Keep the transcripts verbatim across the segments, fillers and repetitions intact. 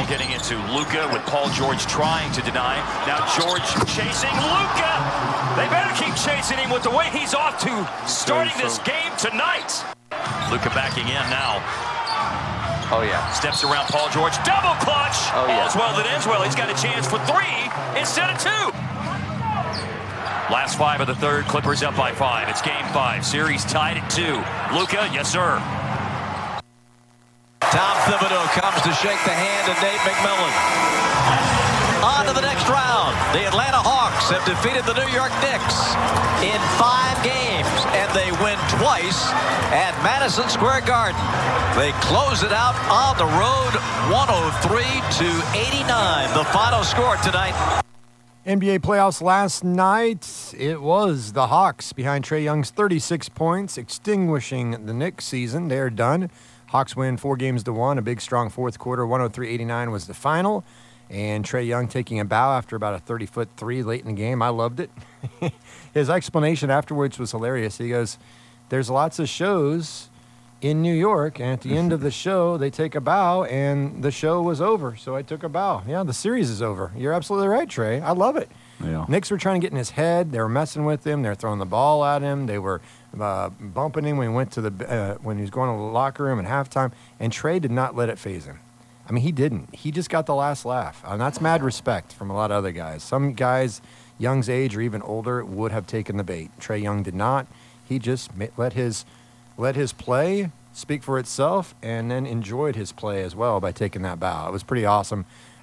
getting into Luka with Paul George trying to deny. Now George chasing Luka. They better keep chasing him with the way he's off to starting this game tonight. Luka backing in now. Oh, yeah. Steps around Paul George. Double clutch. Oh, yeah. All's well that ends well. He's got a chance for three instead of two. Last five of the third. Clippers up by five. It's game five. Series tied at two. Luka, yes, sir. Tom Thibodeau comes to shake the hand of Nate McMillan. On to the next round. The Atlanta Hawks have defeated the New York Knicks in five games, and they win twice at Madison Square Garden. They close it out on the road, one oh three to eighty-nine. The final score tonight. N B A playoffs last night. It was the Hawks behind Trae Young's thirty-six points, extinguishing the Knicks season. They're done. Hawks win four games to one. A big, strong fourth quarter. one oh three eighty-nine was the final. And Trae Young taking a bow after about a thirty-foot three late in the game. I loved it. His explanation afterwards was hilarious. He goes, there's lots of shows in New York, and at the end of the show, they take a bow, and the show was over, so I took a bow. Yeah, the series is over. You're absolutely right, Trae. I love it. Yeah. Knicks were trying to get in his head. They were messing with him. They were throwing the ball at him. They were uh, bumping him when he went to the uh, when he was going to the locker room at halftime. And Trae did not let it faze him. I mean, he didn't. He just got the last laugh. And that's mad respect from a lot of other guys. Some guys, Young's age or even older, would have taken the bait. Trae Young did not. He just let his let his play speak for itself, and then enjoyed his play as well by taking that bow. It was pretty awesome.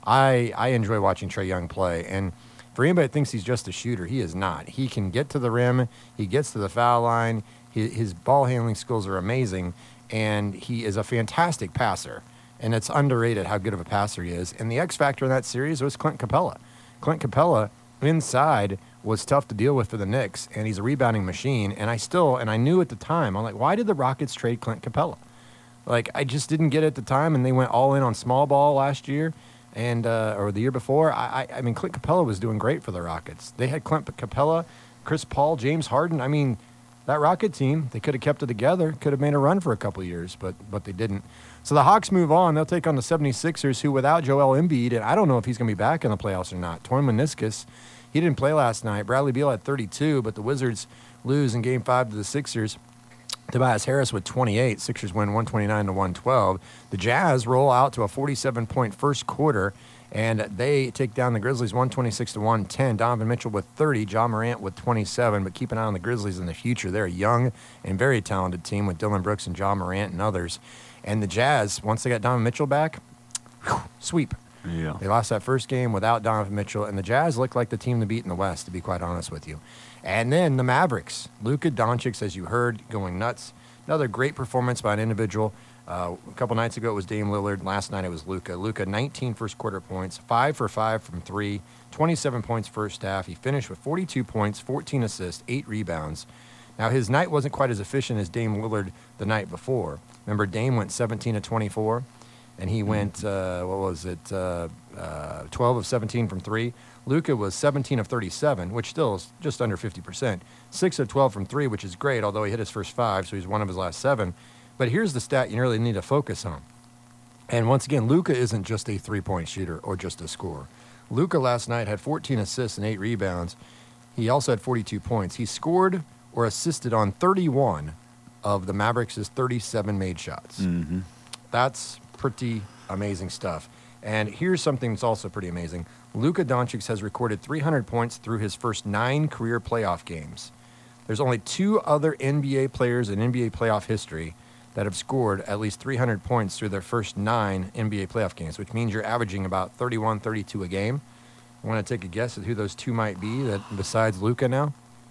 I I enjoy watching Trae Young play, and for anybody that thinks he's just a shooter, he is not. He can get to the rim. He gets to the foul line. His, his ball handling skills are amazing, and he is a fantastic passer. And it's underrated how good of a passer he is. And the X factor in that series was Clint Capella. Clint Capella inside was tough to deal with for the Knicks, and he's a rebounding machine. And I still, and I knew at the time, I'm like, why did the Rockets trade Clint Capella? Like, I just didn't get it at the time, and they went all in on small ball last year, and uh, or the year before. I, I, I mean, Clint Capella was doing great for the Rockets. They had Clint Capella, Chris Paul, James Harden. I mean, that Rocket team, they could have kept it together, could have made a run for a couple of years, but but they didn't. So the Hawks move on. They'll take on the seventy-sixers, who without Joel Embiid, and I don't know if he's going to be back in the playoffs or not. Torn meniscus. He didn't play last night. Bradley Beal had thirty-two, but the Wizards lose in Game five to the Sixers. Tobias Harris with twenty-eight. Sixers win one twenty-nine to one twelve. The Jazz roll out to a forty-seven point first quarter, and they take down the Grizzlies one twenty-six to one ten. Donovan Mitchell with thirty. Ja Morant with twenty-seven. But keep an eye on the Grizzlies in the future. They're a young and very talented team with Dylan Brooks and Ja Morant and others. And the Jazz, once they got Donovan Mitchell back, whew, sweep. Yeah. They lost that first game without Donovan Mitchell, and the Jazz looked like the team to beat in the West, to be quite honest with you. And then the Mavericks, Luka Doncic, as you heard, going nuts. Another great performance by an individual. Uh, a couple nights ago it was Dame Lillard. Last night it was Luka. Luka, nineteen first quarter points, five for five from three, twenty-seven points first half. He finished with forty-two points, fourteen assists, eight rebounds. Now his night wasn't quite as efficient as Dame Lillard the night before. Remember, Dame went seventeen of twenty-four. And he went, uh, what was it, uh, uh, twelve of seventeen from three. Luka was seventeen of thirty-seven, which still is just under fifty percent. six of twelve from three, which is great, although he hit his first five, so he's one of his last seven. But here's the stat you really need to focus on. And once again, Luka isn't just a three-point shooter or just a scorer. Luka last night had fourteen assists and eight rebounds. He also had forty-two points. He scored or assisted on thirty-one of the Mavericks' thirty-seven made shots. Mm-hmm. That's pretty amazing stuff. And here's something that's also pretty amazing. Luka Doncic has recorded three hundred points through his first nine career playoff games. There's only two other N B A players in N B A playoff history that have scored at least three hundred points through their first nine N B A playoff games, which means you're averaging about thirty-one, thirty-two a game. I want to take a guess at who those two might be that besides Luka now?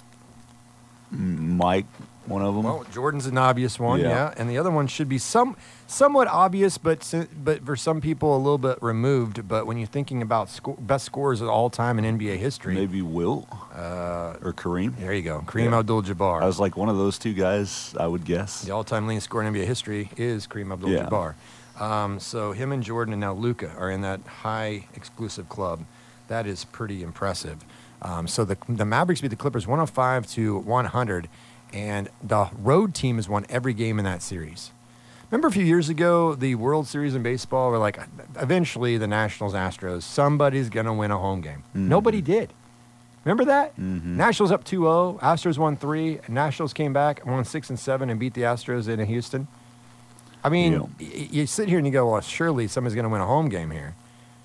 Mike, one of them. Well, Jordan's an obvious one, yeah. Yeah. And the other one should be some, somewhat obvious, but but for some people a little bit removed. But when you're thinking about sco- best scorers of all time in N B A history. Maybe Wilt uh, or Kareem. There you go. Kareem Yeah. Abdul-Jabbar. I was like one of those two guys, I would guess. The all-time leading scorer in N B A history is Kareem Abdul-Jabbar. Yeah. Um, so him and Jordan and now Luka are in that high exclusive club. That is pretty impressive. Um, so the the Mavericks beat the Clippers one oh five to one hundred, and the road team has won every game in that series. Remember a few years ago, the World Series in baseball were like, eventually the Nationals, Astros, somebody's going to win a home game. Mm-hmm. Nobody did. Remember that? Mm-hmm. Nationals up two oh, Astros won three, and Nationals came back, won six and seven, and beat the Astros in Houston. I mean, Yeah. y- you sit here and you go, well, surely somebody's going to win a home game here.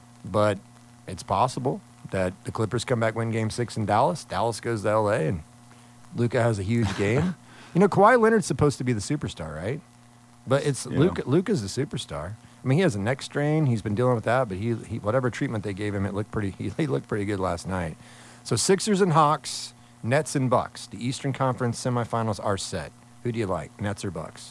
But it's possible that the Clippers come back, win game six in Dallas. Dallas goes to L A, and Luka has a huge game. You know, Kawhi Leonard's supposed to be the superstar, right? But it's Yeah. Luka. Luka's the superstar. I mean, he has a neck strain. He's been dealing with that, but he, he whatever treatment they gave him, it looked pretty. He, he looked pretty good last night. So Sixers and Hawks, Nets and Bucks. The Eastern Conference semifinals are set. Who do you like, Nets or Bucks?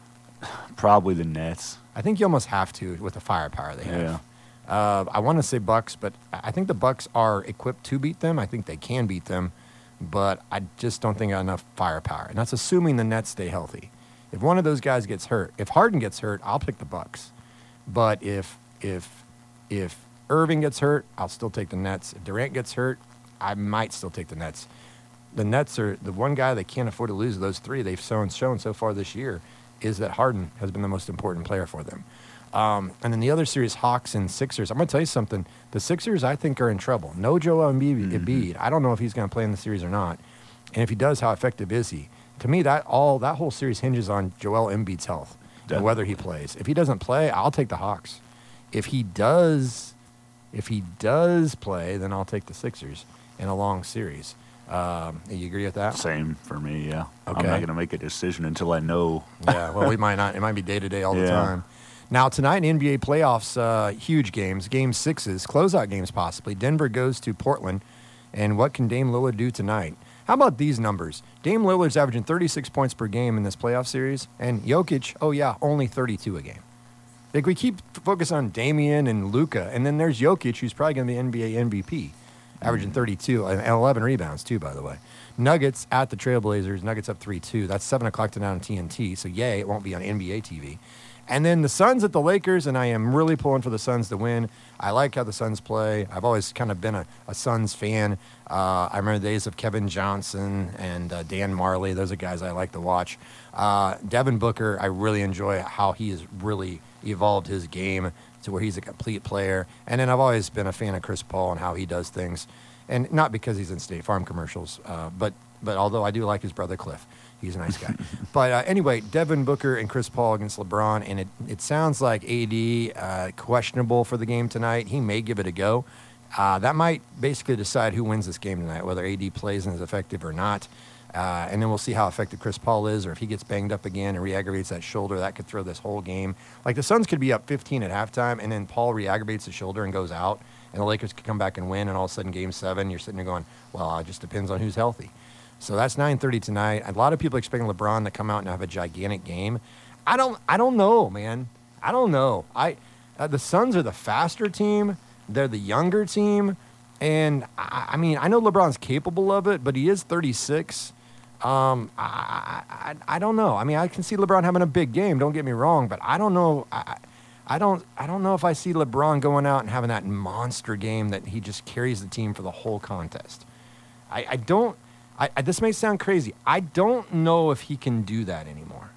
Probably the Nets. I think you almost have to with the firepower they have. Yeah. Uh, I want to say Bucks, but I think the Bucks are equipped to beat them. I think they can beat them, but I just don't think I got enough firepower. And that's assuming the Nets stay healthy. If one of those guys gets hurt, if Harden gets hurt, I'll pick the Bucks. But if if if Irving gets hurt, I'll still take the Nets. If Durant gets hurt, I might still take the Nets. The Nets are the one guy they can't afford to lose. Of those three they've shown shown so far this year is that Harden has been the most important player for them. Um, and then the other series, Hawks and Sixers. I'm going to tell you something. The Sixers, I think, are in trouble. No Joel Embiid. Mm-hmm. Embiid. I don't know if he's going to play in the series or not. And if he does, how effective is he? To me, that all that whole series hinges on Joel Embiid's health Definitely. and whether he plays. If he doesn't play, I'll take the Hawks. If he does, if he does play, then I'll take the Sixers in a long series. Um, you agree with that? Same for me, yeah. Okay. I'm not going to make a decision until I know. Yeah, well, we might not. It might be day to day all the Yeah. time. Now, tonight in N B A playoffs, uh, huge games, game sixes, closeout games possibly. Denver goes to Portland. And what can Dame Lillard do tonight? How about these numbers? Dame Lillard's averaging thirty-six points per game in this playoff series. And Jokic, oh, yeah, only thirty-two a game. Like, we keep focused on Damian and Luka. And then there's Jokic, who's probably going to be N B A M V P, averaging thirty-two and eleven rebounds, too, by the way. Nuggets at the Trailblazers. Nuggets up three two. That's seven o'clock tonight on T N T. So, yay, it won't be on N B A T V. And then the Suns at the Lakers, and I am really pulling for the Suns to win. I like how the Suns play. I've always kind of been a, a Suns fan. Uh, I remember the days of Kevin Johnson and uh, Dan Marley. Those are guys I like to watch. Uh, Devin Booker, I really enjoy how he has really evolved his game to where he's a complete player. And then I've always been a fan of Chris Paul and how he does things. And not because he's in State Farm commercials, uh, but but although I do like his brother Cliff. He's a nice guy. But uh, anyway, Devin Booker and Chris Paul against LeBron, and it, it sounds like A D uh, questionable for the game tonight. He may give it a go. Uh, that might basically decide who wins this game tonight, whether A D plays and is effective or not. Uh, and then we'll see how effective Chris Paul is, or if he gets banged up again and re-aggravates that shoulder, that could throw this whole game. Like the Suns could be up fifteen at halftime, and then Paul re-aggravates the shoulder and goes out, and the Lakers could come back and win, and all of a sudden game seven, you're sitting there going, well, it just depends on who's healthy. So that's nine thirty tonight. A lot of people expecting LeBron to come out and have a gigantic game. I don't I don't know, man. I don't know. I uh, the Suns are the faster team. They're the younger team. And, I, I mean, I know LeBron's capable of it, but he is thirty-six. Um, I, I I don't know. I mean, I can see LeBron having a big game. Don't get me wrong. But I don't know. I, I don't I don't know if I see LeBron going out and having that monster game that he just carries the team for the whole contest. I, I don't... I, I, this may sound crazy. I don't know if he can do that anymore.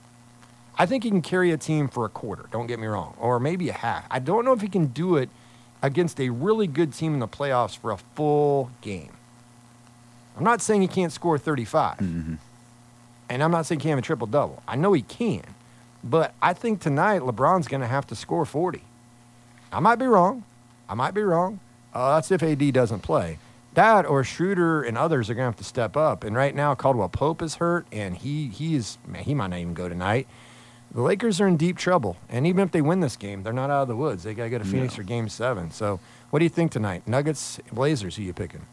I think he can carry a team for a quarter, don't get me wrong, or maybe a half. I don't know if he can do it against a really good team in the playoffs for a full game. I'm not saying he can't score thirty-five, Mm-hmm. and I'm not saying he can't have a triple-double. I know he can, but I think tonight LeBron's going to have to score forty. I might be wrong. I might be wrong. Uh, that's if A D doesn't play. That or Schroeder and others are going to have to step up. And right now, Caldwell Pope is hurt, and he he is man, he might not even go tonight. The Lakers are in deep trouble, and even if they win this game, they're not out of the woods. They got to go to Phoenix No. for Game Seven. So, what do you think tonight? Nuggets, Blazers? Who you picking?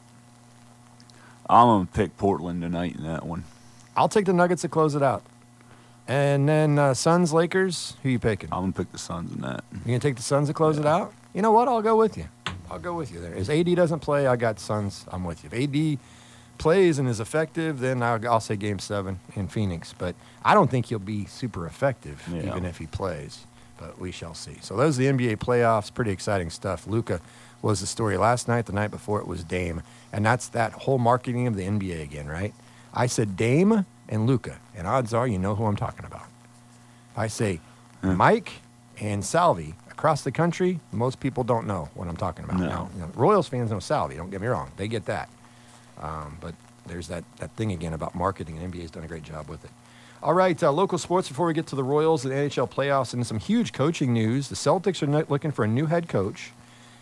I'm going to pick Portland tonight in that one. I'll take the Nuggets to close it out. And then uh, Suns, Lakers. Who you picking? I'm going to pick the Suns in that. You gonna take the Suns to close it out? You know what? I'll go with you. I'll go with you there. If A D doesn't play, I got Suns. I'm with you. If A D plays and is effective, then I'll, I'll say Game Seven in Phoenix. But I don't think he'll be super effective, Yeah. even if he plays. But we shall see. So those are the N B A playoffs. Pretty exciting stuff. Luka was the story last night. The night before it was Dame, and that's that whole marketing of the N B A again, right? I said Dame and Luka, and odds are you know who I'm talking about. If I say Yeah. Mike and Salvi across the country, most people don't know what I'm talking about. No. Now, you know, Royals fans know Salvi, don't get me wrong. They get that. Um, but there's that, that thing again about marketing, and N B A's done a great job with it. All right, uh, local sports before we get to the Royals and the N H L playoffs and some huge coaching news. The Celtics are not looking for a new head coach,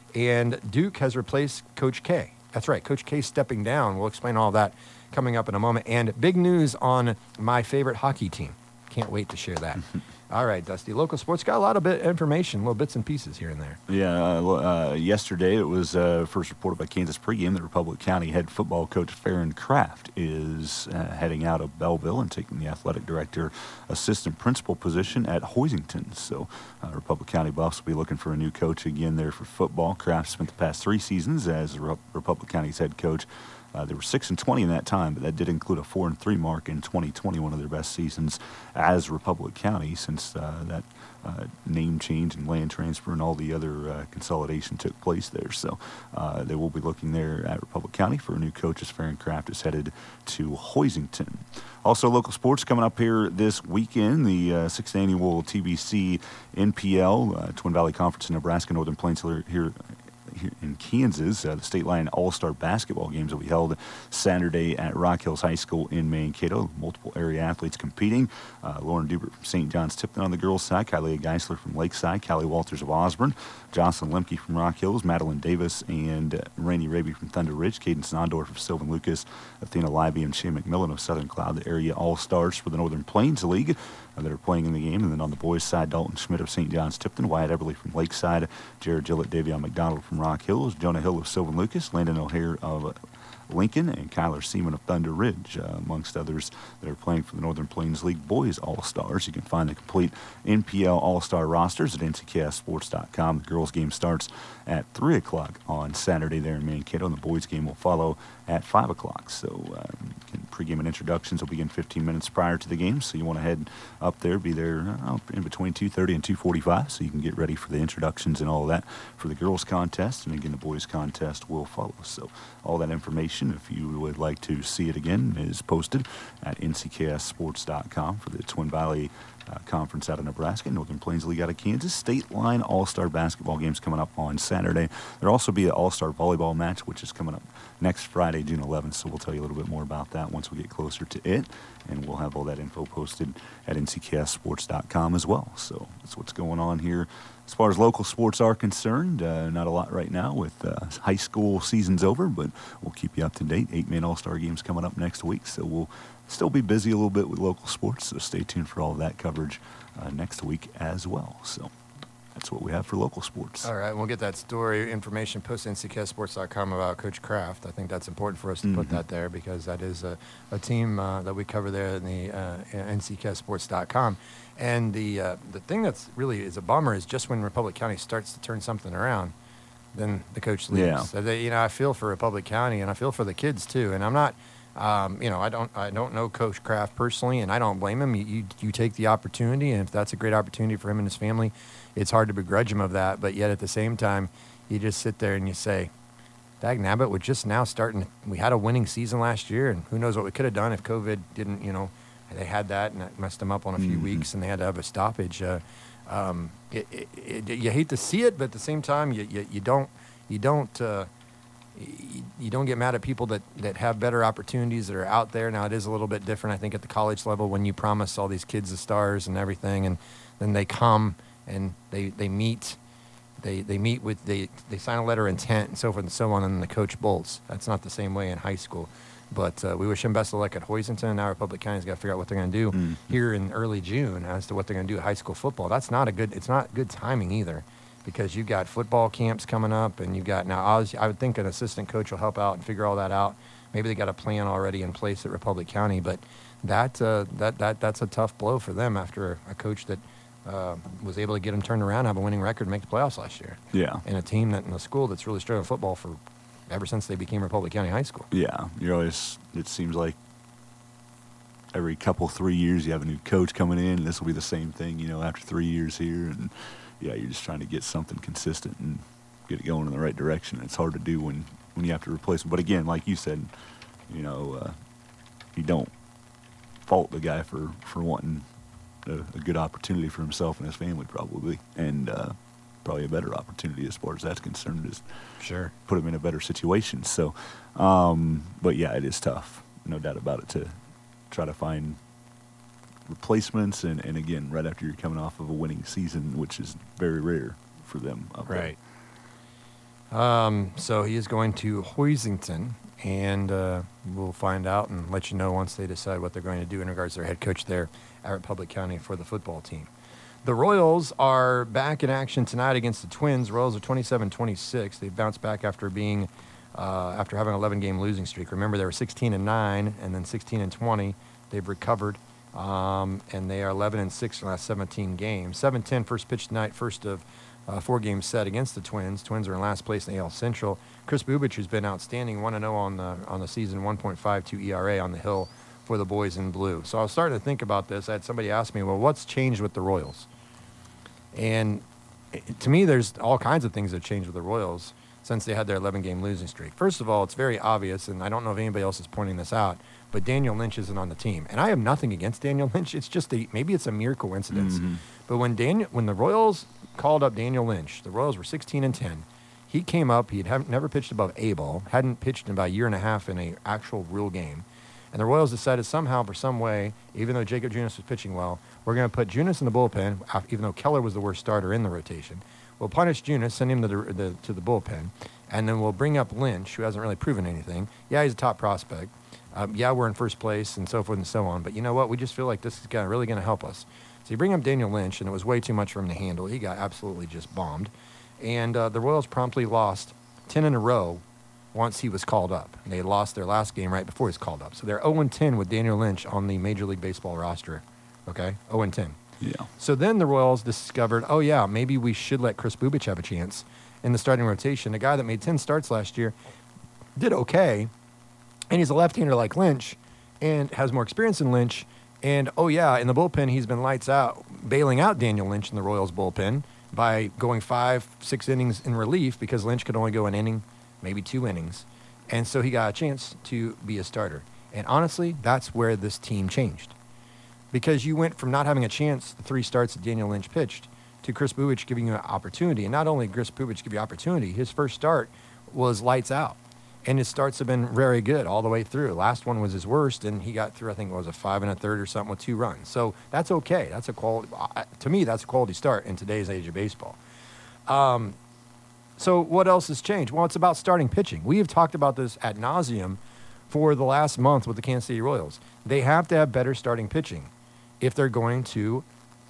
and Duke has replaced Coach K. That's right, Coach K stepping down. We'll explain all that coming up in a moment. And big news on my favorite hockey team. Can't wait to share that. All right, Dusty. Local sports got a lot of bit information, little bits and pieces here and there. Yeah, uh, uh, yesterday it was uh, first reported by Kansas pregame that Republic County head football coach Farron Kraft is uh, heading out of Belleville and taking the athletic director assistant principal position at Hoisington. So uh, Republic County Buffs will be looking for a new coach again there for football. Kraft spent the past three seasons as Re- Republic County's head coach. Uh, they were six and twenty in that time, but that did include a four and three mark in twenty twenty, one of their best seasons as Republic County since uh, that uh, name change and land transfer and all the other uh, consolidation took place there. So uh, they will be looking there at Republic County for a new coach as Farron Kraft is headed to Hoisington. Also, local sports coming up here this weekend, the uh, sixth annual T B C N P L, uh, Twin Valley Conference in Nebraska, Northern Plains here. here Here in Kansas. Uh, the State Line All-Star Basketball Games will be held Saturday at Rock Hills High School in Mankato. Multiple area athletes competing. Uh, Lauren Dubert from Saint John's Tipton on the girls' side, Kylie Geisler from Lakeside, Callie Walters of Osborne, Jocelyn Lemke from Rock Hills, Madeline Davis and uh, Randy Raby from Thunder Ridge, Cadence Nondorf of Sylvan Lucas, Athena Libby and Shea McMillan of Southern Cloud, the area All-Stars for the Northern Plains League uh, that are playing in the game. And then on the boys' side, Dalton Schmidt of Saint John's Tipton, Wyatt Eberly from Lakeside, Jared Gillett, Davion McDonald from Rock Hills, Jonah Hill of Sylvan Lucas, Landon O'Hare of Lincoln, and Kyler Seaman of Thunder Ridge, uh, amongst others that are playing for the Northern Plains League Boys All-Stars. You can find the complete N P L All-Star rosters at N C K S sports dot com. The girls' game starts at three o'clock on Saturday there in Mankato, and the boys' game will follow at five o'clock. So um, pregame and introductions will begin fifteen minutes prior to the game, so you want to head up there, be there uh, in between two thirty and two forty-five, so you can get ready for the introductions and all of that for the girls' contest, and again, the boys' contest will follow. So all that information, if you would like to see it again, is posted at N C K S sports dot com for the Twin Valley Uh, conference out of Nebraska, Northern Plains League out of Kansas. State Line All-Star Basketball games coming up on Saturday. There'll also be an All-Star Volleyball match, which is coming up next Friday, June eleventh, so we'll tell you a little bit more about that once we get closer to it, and we'll have all that info posted at N C K S sports dot com as well. So that's what's going on here. As far as local sports are concerned, uh, not a lot right now with uh, high school season's over, but we'll keep you up to date. Eight-man All-Star games coming up next week, so we'll still be busy a little bit with local sports, so stay tuned for all of that coverage uh, next week as well. So that's what we have for local sports. All right, we'll get that story information posted on N C K S sports dot com about Coach Kraft. I think that's important for us to mm-hmm. put that there because that is a, a team uh, that we cover there in the uh, N C K S sports dot com. And the uh, the thing that's really is a bummer is just when Republic County starts to turn something around, then the coach leaves. Yeah. So they, you know, I feel for Republic County and I feel for the kids too. And I'm not. Um, you know, I don't, I don't know Coach Kraft personally, and I don't blame him. You, you, you take the opportunity, and if that's a great opportunity for him and his family, it's hard to begrudge him of that. But yet, at the same time, you just sit there and you say, "Dag nabbit, we're just now starting. We had a winning season last year, and who knows what we could have done if COVID didn't, you know, they had that and that messed them up on a few mm-hmm. weeks, and they had to have a stoppage. Uh, um, it, it, it, you hate to see it, but at the same time, you, you, you don't, you don't." Uh, You don't get mad at people that, that have better opportunities that are out there. Now, it is a little bit different, I think, at the college level when you promise all these kids the stars and everything, and then they come and they, they meet they they meet with, they, they sign a letter of intent and so forth and so on, and then the coach bolts. That's not the same way in high school. But uh, we wish him best of luck at Hoisington. Now Republic County's got to figure out what they're going to do mm-hmm. here in early June as to what they're going to do at high school football. That's not a good, it's not good timing either. Because you've got football camps coming up, and you've got now. I, was, I would think an assistant coach will help out and figure all that out. Maybe they got a plan already in place at Republic County, but that uh, that that that's a tough blow for them after a coach that uh, was able to get them turned around, have a winning record, and make the playoffs last year. Yeah, and a team that in a school that's really strong football for ever since they became Republic County High School. Yeah, you're always. It seems like every couple three years you have a new coach coming in. And this will be the same thing, you know, after three years here and. Yeah, you're just trying to get something consistent and get it going in the right direction. It's hard to do when, when you have to replace them. But again, like you said, you know, uh, you don't fault the guy for, for wanting a, a good opportunity for himself and his family, probably, and uh, probably a better opportunity as far as that's concerned, is Sure. put him in a better situation. So, um, but yeah, it is tough, no doubt about it, to try to find replacements, and, and again, right after you're coming off of a winning season, which is very rare for them up there. Right. Um, so he is going to Hoisington, and uh, we'll find out and let you know once they decide what they're going to do in regards to their head coach there at Republic County for the football team. The Royals are back in action tonight against the Twins. Royals are twenty-seven twenty-six. They bounced back after being, uh, after having an eleven-game losing streak. Remember, they were sixteen and nine, and then sixteen and twenty. They've recovered, um, and they are eleven and six in the last seventeen games. seven ten first pitch tonight, first of uh, four games set against the Twins. Twins are in last place in the A L Central. Chris Bubich, who's been outstanding, one and oh on the on the season, one point five two E R A on the hill for the boys in blue. So I was starting to think about this. I had somebody ask me, well, what's changed with the Royals? And to me, there's all kinds of things that changed with the Royals since they had their eleven-game losing streak. First of all, it's very obvious, and I don't know if anybody else is pointing this out, but Daniel Lynch isn't on the team. And I have nothing against Daniel Lynch. It's just a, maybe it's a mere coincidence. Mm-hmm. But when Daniel, when the Royals called up Daniel Lynch, the Royals were sixteen and ten. He came up. He had never pitched above A ball, hadn't pitched in about a year and a half in an actual real game. And the Royals decided somehow, for some way, even though Jacob Junis was pitching well, we're going to put Junis in the bullpen, even though Keller was the worst starter in the rotation. We'll punish Junis, send him to the, the, to the bullpen, and then we'll bring up Lynch, who hasn't really proven anything. Yeah, he's a top prospect. Um, yeah, we're in first place, and so forth and so on. But you know what? We just feel like this is gonna, really going to help us. So you bring up Daniel Lynch, and it was way too much for him to handle. He got absolutely just bombed. And uh, the Royals promptly lost ten in a row once he was called up. And they lost their last game right before he was called up. So they're oh and ten with Daniel Lynch on the Major League Baseball roster. Okay? oh and ten. Yeah. So then the Royals discovered, oh, yeah, maybe we should let Chris Bubich have a chance in the starting rotation. A guy that made ten starts last year did okay, and he's a left-hander like Lynch and has more experience than Lynch. And, oh, yeah, in the bullpen, he's been lights out, bailing out Daniel Lynch in the Royals bullpen by going five, six innings in relief because Lynch could only go an inning, maybe two innings. And so he got a chance to be a starter. And honestly, that's where this team changed. Because you went from not having a chance, the three starts that Daniel Lynch pitched, to Chris Bubich giving you an opportunity. And not only Chris Bubich give you opportunity, his first start was lights out. And his starts have been very good all the way through. Last one was his worst, and he got through, I think it was a five and a third or something with two runs. So that's okay. That's a quality, to me, that's a quality start in today's age of baseball. Um, so what else has changed? Well, it's about starting pitching. We have talked about this ad nauseum for the last month with the Kansas City Royals. They have to have better starting pitching if they're going to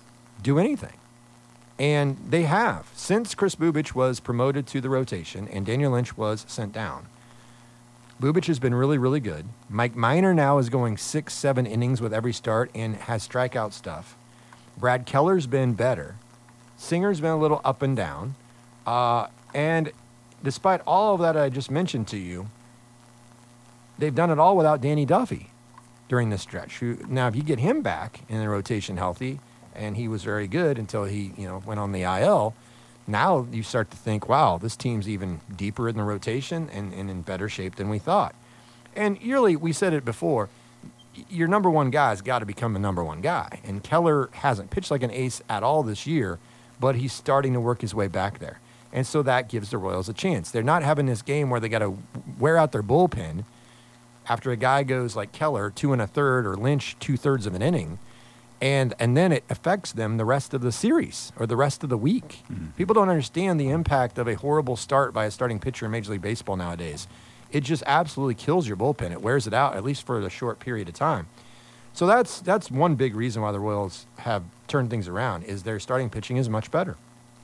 do anything. And they have. Since Chris Bubich was promoted to the rotation and Daniel Lynch was sent down, Bubich has been really, really good. Mike Minor now is going six, seven innings with every start and has strikeout stuff. Brad Keller's been better. Singer's been a little up and down. Uh, and despite all of that I just mentioned to you, they've done it all without Danny Duffy during this stretch. Who, now, if you get him back in the rotation healthy, and he was very good until he, you know, went on the I L, now you start to think, wow, this team's even deeper in the rotation and, and in better shape than we thought. And yearly, we said it before, your number one guy's got to become the number one guy. And Keller hasn't pitched like an ace at all this year, but he's starting to work his way back there. And so that gives the Royals a chance. They're not having this game where they got to wear out their bullpen after a guy goes like Keller, two and a third, or Lynch, two-thirds of an inning. And and then it affects them the rest of the series or the rest of the week. Mm-hmm. People don't understand the impact of a horrible start by a starting pitcher in Major League Baseball nowadays. It just absolutely kills your bullpen. It wears it out, at least for a short period of time. So that's that's one big reason why the Royals have turned things around, is their starting pitching is much better.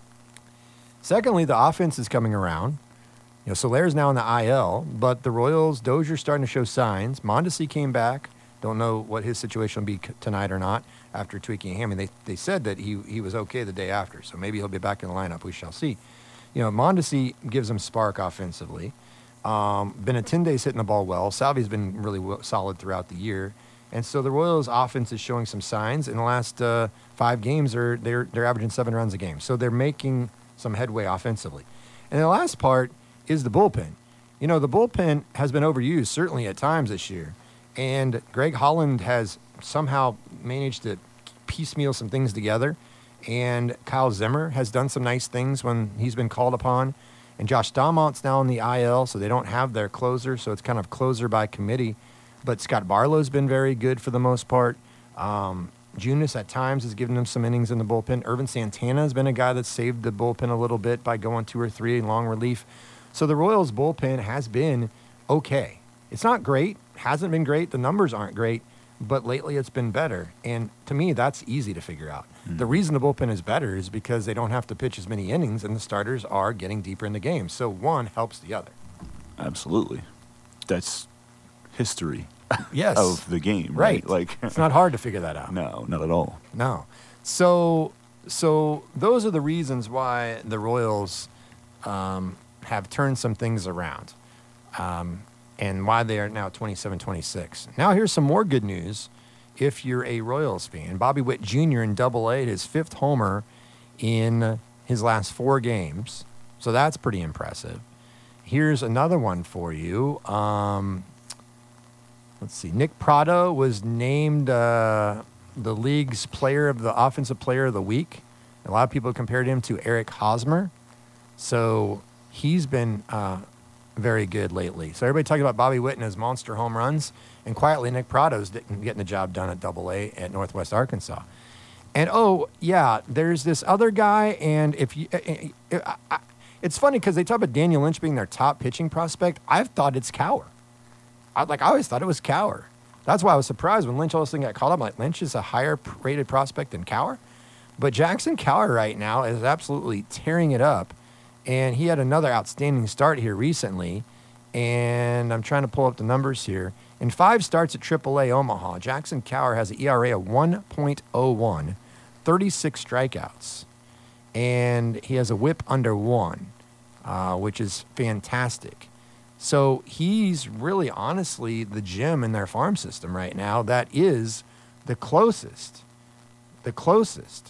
Secondly, the offense is coming around. You know, Solaire's now in the I L, but the Royals, Dozier's starting to show signs. Mondesi came back. Don't know what his situation will be tonight or not after tweaking a hammy. They they said that he he was okay the day after, so maybe he'll be back in the lineup. We shall see. You know, Mondesi gives them spark offensively. Um, Benintende's hitting the ball well. Salvi's been really w- solid throughout the year. And so the Royals' offense is showing some signs. In the last uh, five games, they're, they're, they're averaging seven runs a game. So they're making some headway offensively. And the last part is the bullpen. You know, the bullpen has been overused, certainly at times this year. And Greg Holland has somehow managed to piecemeal some things together. And Kyle Zimmer has done some nice things when he's been called upon. And Josh Damont's now in the I L, so they don't have their closer, so it's kind of closer by committee. But Scott Barlow's been very good for the most part. Um, Junis at times has given them some innings in the bullpen. Irvin Santana has been a guy that's saved the bullpen a little bit by going two or three in long relief. So the Royals bullpen has been okay. It's not great, hasn't been great. The numbers aren't great, but lately it's been better. And to me, that's easy to figure out. Mm-hmm. The reason the bullpen is better is because they don't have to pitch as many innings and the starters are getting deeper in the game. So one helps the other. Absolutely. That's history yes. of the game, right? Right. Like it's not hard to figure that out. No, not at all. No. So so those are the reasons why the Royals um, have turned some things around. Um, and why they are now twenty-seven twenty-six. Now here's some more good news if you're a Royals fan. Bobby Witt Junior in Double A, his fifth homer in his last four games. So that's pretty impressive. Here's another one for you. Um, let's see. Nick Pratto was named uh, the league's player of the offensive player of the week. A lot of people compared him to Eric Hosmer. So he's been uh, very good lately. So everybody talking about Bobby Witt and his monster home runs, and quietly Nick Pratto's getting the job done at Double A at Northwest Arkansas. And oh yeah, there's this other guy, and if you, it, it, I, it's funny because they talk about Daniel Lynch being their top pitching prospect. I've thought it's Cower. I, like I always thought it was Cower. That's why I was surprised when Lynch all of a sudden got called up. I'm like, Lynch is a higher rated prospect than Cower, but Jackson Cower right now is absolutely tearing it up. And he had another outstanding start here recently. And I'm trying to pull up the numbers here. In five starts at triple A Omaha, Jackson Cower has an E R A of one point oh one, thirty-six strikeouts. And he has a whip under one, uh, which is fantastic. So he's really honestly the gem in their farm system right now that is the closest, the closest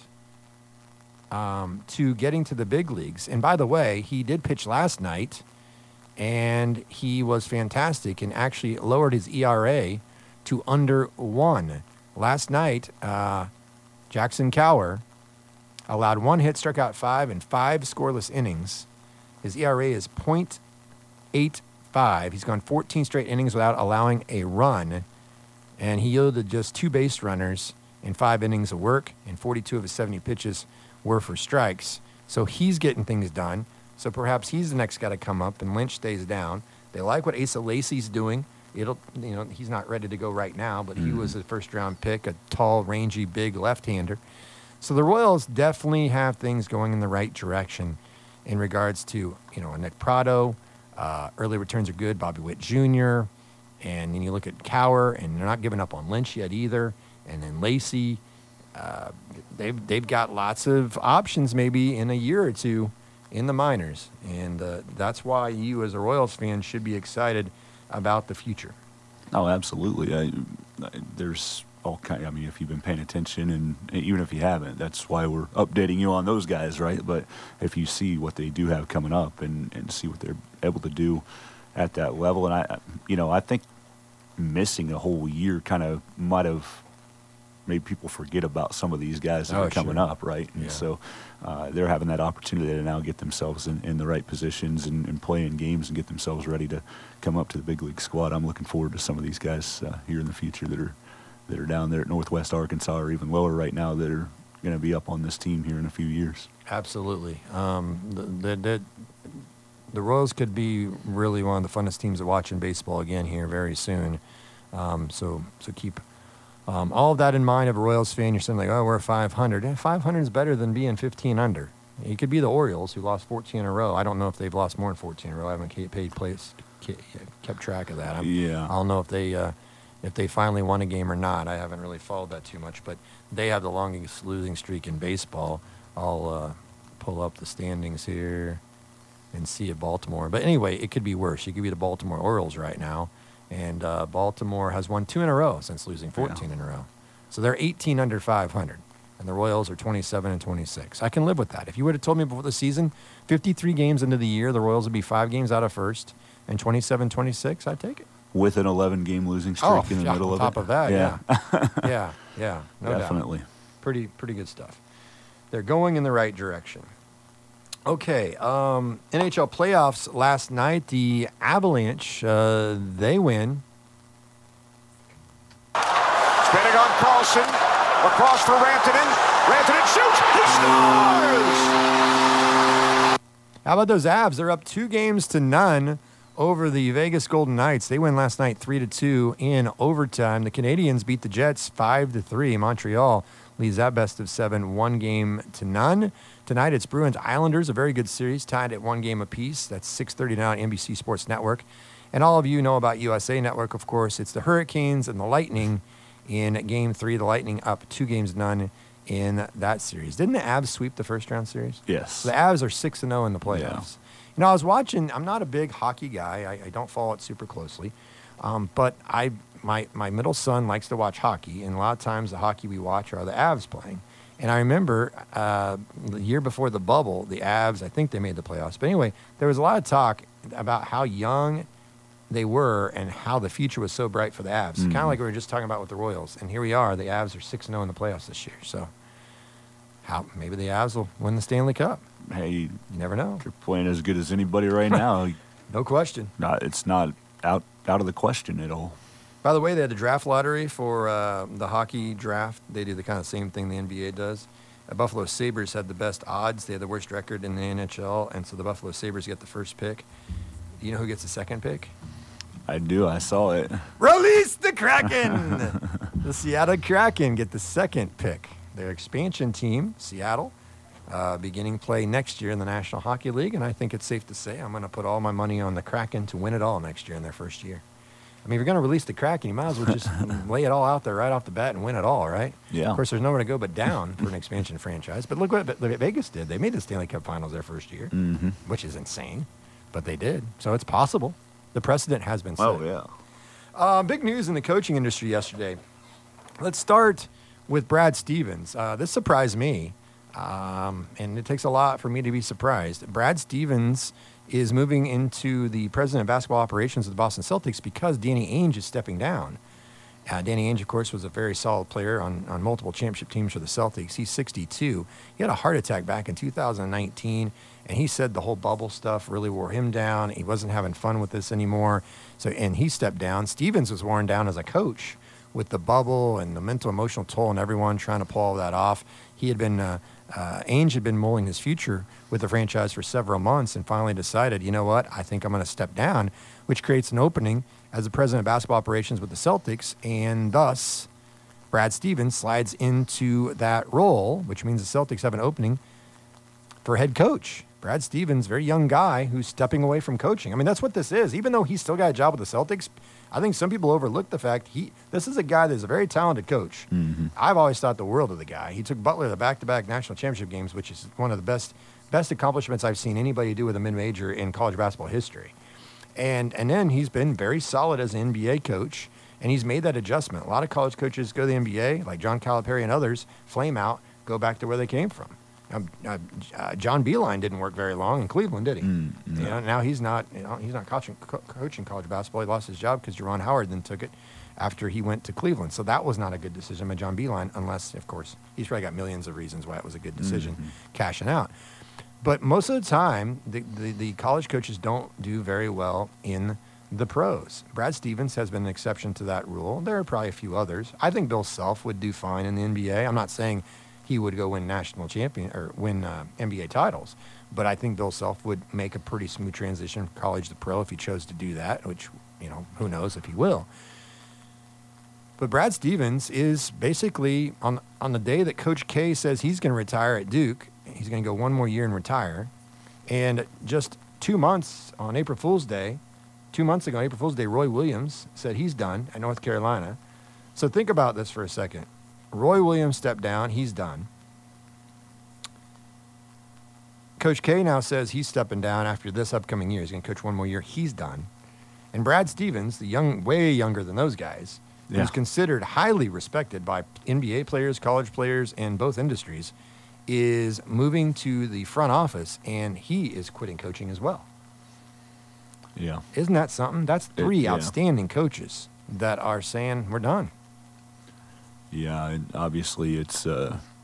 Um, to getting to the big leagues. And by the way, he did pitch last night, and he was fantastic and actually lowered his E R A to under one. Last night, uh, Jackson Cower allowed one hit, struck out five, and five scoreless innings. His E R A is point eight five. He's gone fourteen straight innings without allowing a run, and he yielded just two base runners in five innings of work, and forty-two of his seventy pitches were for strikes. So he's getting things done. So perhaps he's the next guy to come up and Lynch stays down. They like what Asa Lacy's doing. It'll, you know, he's not ready to go right now, but mm. he was a first round pick, a tall, rangy, big left-hander. So the Royals definitely have things going in the right direction in regards to, you know, Nick Pratto. Uh, early returns are good. Bobby Witt Junior And then you look at Cower, and they're not giving up on Lynch yet either. And then Lacy. Uh, they've they've got lots of options maybe in a year or two in the minors, and uh, that's why you as a Royals fan should be excited about the future. Oh, absolutely. I, I, there's all kind. I mean, if you've been paying attention, and even if you haven't, that's why we're updating you on those guys, right? But if you see what they do have coming up, and, and see what they're able to do at that level, and I, you know, I think missing a whole year kind of might have made people forget about some of these guys that oh, are coming sure. up, right? And yeah. so uh, they're having that opportunity to now get themselves in, in the right positions and, and play in games and get themselves ready to come up to the big league squad. I'm looking forward to some of these guys uh, here in the future that are that are down there at Northwest Arkansas or even lower right now that are going to be up on this team here in a few years. Absolutely. Um, the, the, the, the Royals could be really one of the funnest teams to watch in baseball again here very soon. Um, so so keep Um, all of that in mind. Of a Royals fan, you're saying like, oh, we're five hundred. Yeah, five hundred is better than being fifteen under. You could be the Orioles, who lost fourteen in a row. I don't know if they've lost more than fourteen in a row. I haven't paid place, kept track of that. I'm, yeah. I don't know if they uh, if they finally won a game or not. I haven't really followed that too much, but they have the longest losing streak in baseball. I'll uh, pull up the standings here and see it, Baltimore. But anyway, it could be worse. You could be the Baltimore Orioles right now. And uh, Baltimore has won two in a row since losing fourteen yeah. in a row. So they're eighteen under five hundred. And the Royals are twenty-seven and twenty-six. I can live with that. If you would have told me before the season, fifty-three games into the year, the Royals would be five games out of first and twenty-seven twenty-six, I'd take it. With an eleven game losing streak oh, in the yeah, middle on of top it. of that, yeah. Yeah, yeah, yeah, no definitely. doubt. pretty pretty good stuff. They're going in the right direction. Okay, um, N H L playoffs last night. The Avalanche, uh, they win. Spinning on Carlson. Across for Rantanen. Rantanen shoots. He scores! How about those Avs? They're up two games to none over the Vegas Golden Knights. They win last night three to two in overtime. The Canadiens beat the Jets five to three. Montreal leads that best of seven, one game to none. Tonight it's Bruins Islanders, a very good series, tied at one game apiece. That's six thirty now on N B C Sports Network. And all of you know about U S A Network, of course. It's the Hurricanes and the Lightning in game three. The Lightning up two games to none in that series. Didn't the Avs sweep the first round series? Yes. The Avs are six and oh in the playoffs. Yeah. You know, I was watching, I'm not a big hockey guy. I, I don't follow it super closely. Um, but I my my middle son likes to watch hockey, and a lot of times the hockey we watch are the Avs playing. And I remember uh, the year before the bubble, the Avs, I think they made the playoffs. But anyway, there was a lot of talk about how young they were and how the future was so bright for the Avs. Mm-hmm. Kind of like we were just talking about with the Royals. And here we are. The Avs are six and oh in the playoffs this year. So how maybe the Avs will win the Stanley Cup. Hey, you never know. They're playing as good as anybody right now. No question. Not, it's not out out of the question at all. By the way, they had a draft lottery for uh, the hockey draft. They do the kind of same thing the N B A does. The Buffalo Sabres had the best odds. They had the worst record in the N H L, and so the Buffalo Sabres get the first pick. Do you know who gets the second pick? I do. I saw it. Release the Kraken! The Seattle Kraken get the second pick. Their expansion team, Seattle, uh, beginning play next year in the National Hockey League, and I think it's safe to say I'm going to put all my money on the Kraken to win it all next year in their first year. I mean, if you're going to release the Kraken, you might as well just lay it all out there right off the bat and win it all, right? Yeah. Of course, there's nowhere to go but down for an expansion franchise. But look what, look what Vegas did. They made the Stanley Cup Finals their first year, mm-hmm. which is insane. But they did. So it's possible. The precedent has been set. Oh, yeah. Uh, big news in the coaching industry yesterday. Let's start with Brad Stevens. Uh, this surprised me, um, and it takes a lot for me to be surprised. Brad Stevens is moving into the president of basketball operations of the Boston Celtics because Danny Ainge is stepping down. Uh, Danny Ainge, of course, was a very solid player on, on multiple championship teams for the Celtics. He's sixty-two. He had a heart attack back in two thousand nineteen, and he said the whole bubble stuff really wore him down. He wasn't having fun with this anymore, so and he stepped down. Stevens was worn down as a coach with the bubble and the mental, emotional toll on everyone trying to pull all that off. He had been, uh, uh, Ainge had been mulling his future with the franchise for several months and finally decided, you know what, I think I'm going to step down, which creates an opening as the president of basketball operations with the Celtics, and thus Brad Stevens slides into that role, which means the Celtics have an opening for head coach. Brad Stevens, very young guy who's stepping away from coaching. I mean, that's what this is. Even though he's still got a job with the Celtics, I think some people overlook the fact he. This is a guy that's a very talented coach. Mm-hmm. I've always thought the world of the guy. He took Butler to back-to-back national championship games, which is one of the best best accomplishments I've seen anybody do with a mid-major in college basketball history. And and then he's been very solid as an N B A coach, and he's made that adjustment. A lot of college coaches go to the N B A, like John Calipari and others, flame out, go back to where they came from. Um, uh, uh, John Beilein didn't work very long in Cleveland, did he? Mm, no. You know, now he's not. You know, he's not coaching, co- coaching college basketball. He lost his job because Jerron Howard then took it after he went to Cleveland. So that was not a good decision by John Beilein, unless, of course, he's probably got millions of reasons why it was a good decision, mm-hmm. cashing out. But most of the time, the, the, the college coaches don't do very well in the pros. Brad Stevens has been an exception to that rule. There are probably a few others. I think Bill Self would do fine in the N B A. I'm not saying he would go win national champion or win uh, N B A titles, but I think Bill Self would make a pretty smooth transition from college to pro if he chose to do that, which, you know, who knows if he will. But Brad Stevens is basically, on on the day that Coach K says he's going to retire at Duke, he's going to go one more year and retire. And just two months on April Fool's Day, two months ago, April Fool's Day, Roy Williams said he's done at North Carolina. So think about this for a second. Roy Williams stepped down. He's done. Coach K now says he's stepping down after this upcoming year. He's going to coach one more year. He's done. And Brad Stevens, the young, way younger than those guys, yeah. who's considered highly respected by N B A players, college players, and both industries, is moving to the front office, and he is quitting coaching as well. Yeah. Isn't that something? That's three it, yeah. outstanding coaches that are saying, we're done. Yeah, and obviously it's uh,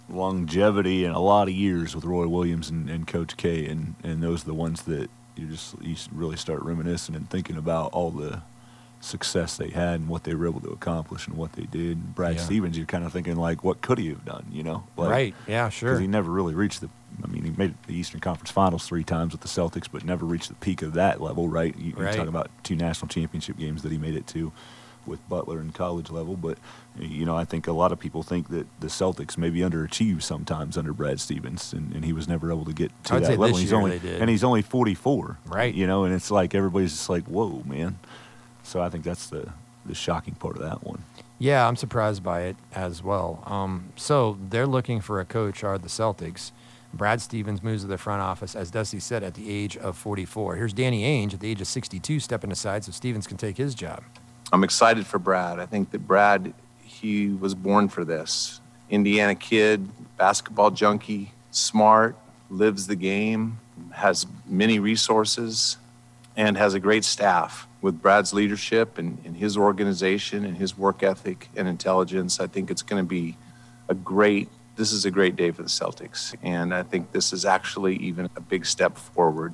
longevity and a lot of years with Roy Williams and, and Coach K, and, and those are the ones that you just you really start reminiscing and thinking about all the success they had and what they were able to accomplish and what they did. And Brad Yeah. Stevens, you're kind of thinking like, what could he have done? You know, like, Right. Yeah, sure. Because he never really reached the. I mean, he made the Eastern Conference Finals three times with the Celtics, but never reached the peak of that level. Right? You, Right. you talk about two national championship games that he made it to with Butler in college level, but you know, I think a lot of people think that the Celtics maybe underachieved sometimes under Brad Stevens, and, and he was never able to get to I would that say level. this he's year only they did. and he's only forty-four, Right. You know, and it's like everybody's just like, whoa, man. So I think that's the the shocking part of that one. Yeah, I'm surprised by it as well. Um, so they're looking for a coach, are the Celtics. Brad Stevens moves to the front office, as Dusty said, at the age of forty-four. Here's Danny Ainge at the age of sixty-two stepping aside so Stevens can take his job. I'm excited for Brad. I think that Brad, he was born for this. Indiana kid, basketball junkie, smart, lives the game, has many resources, and has a great staff. With Brad's leadership and, and his organization and his work ethic and intelligence, I think it's going to be a great, this is a great day for the Celtics. And I think this is actually even a big step forward.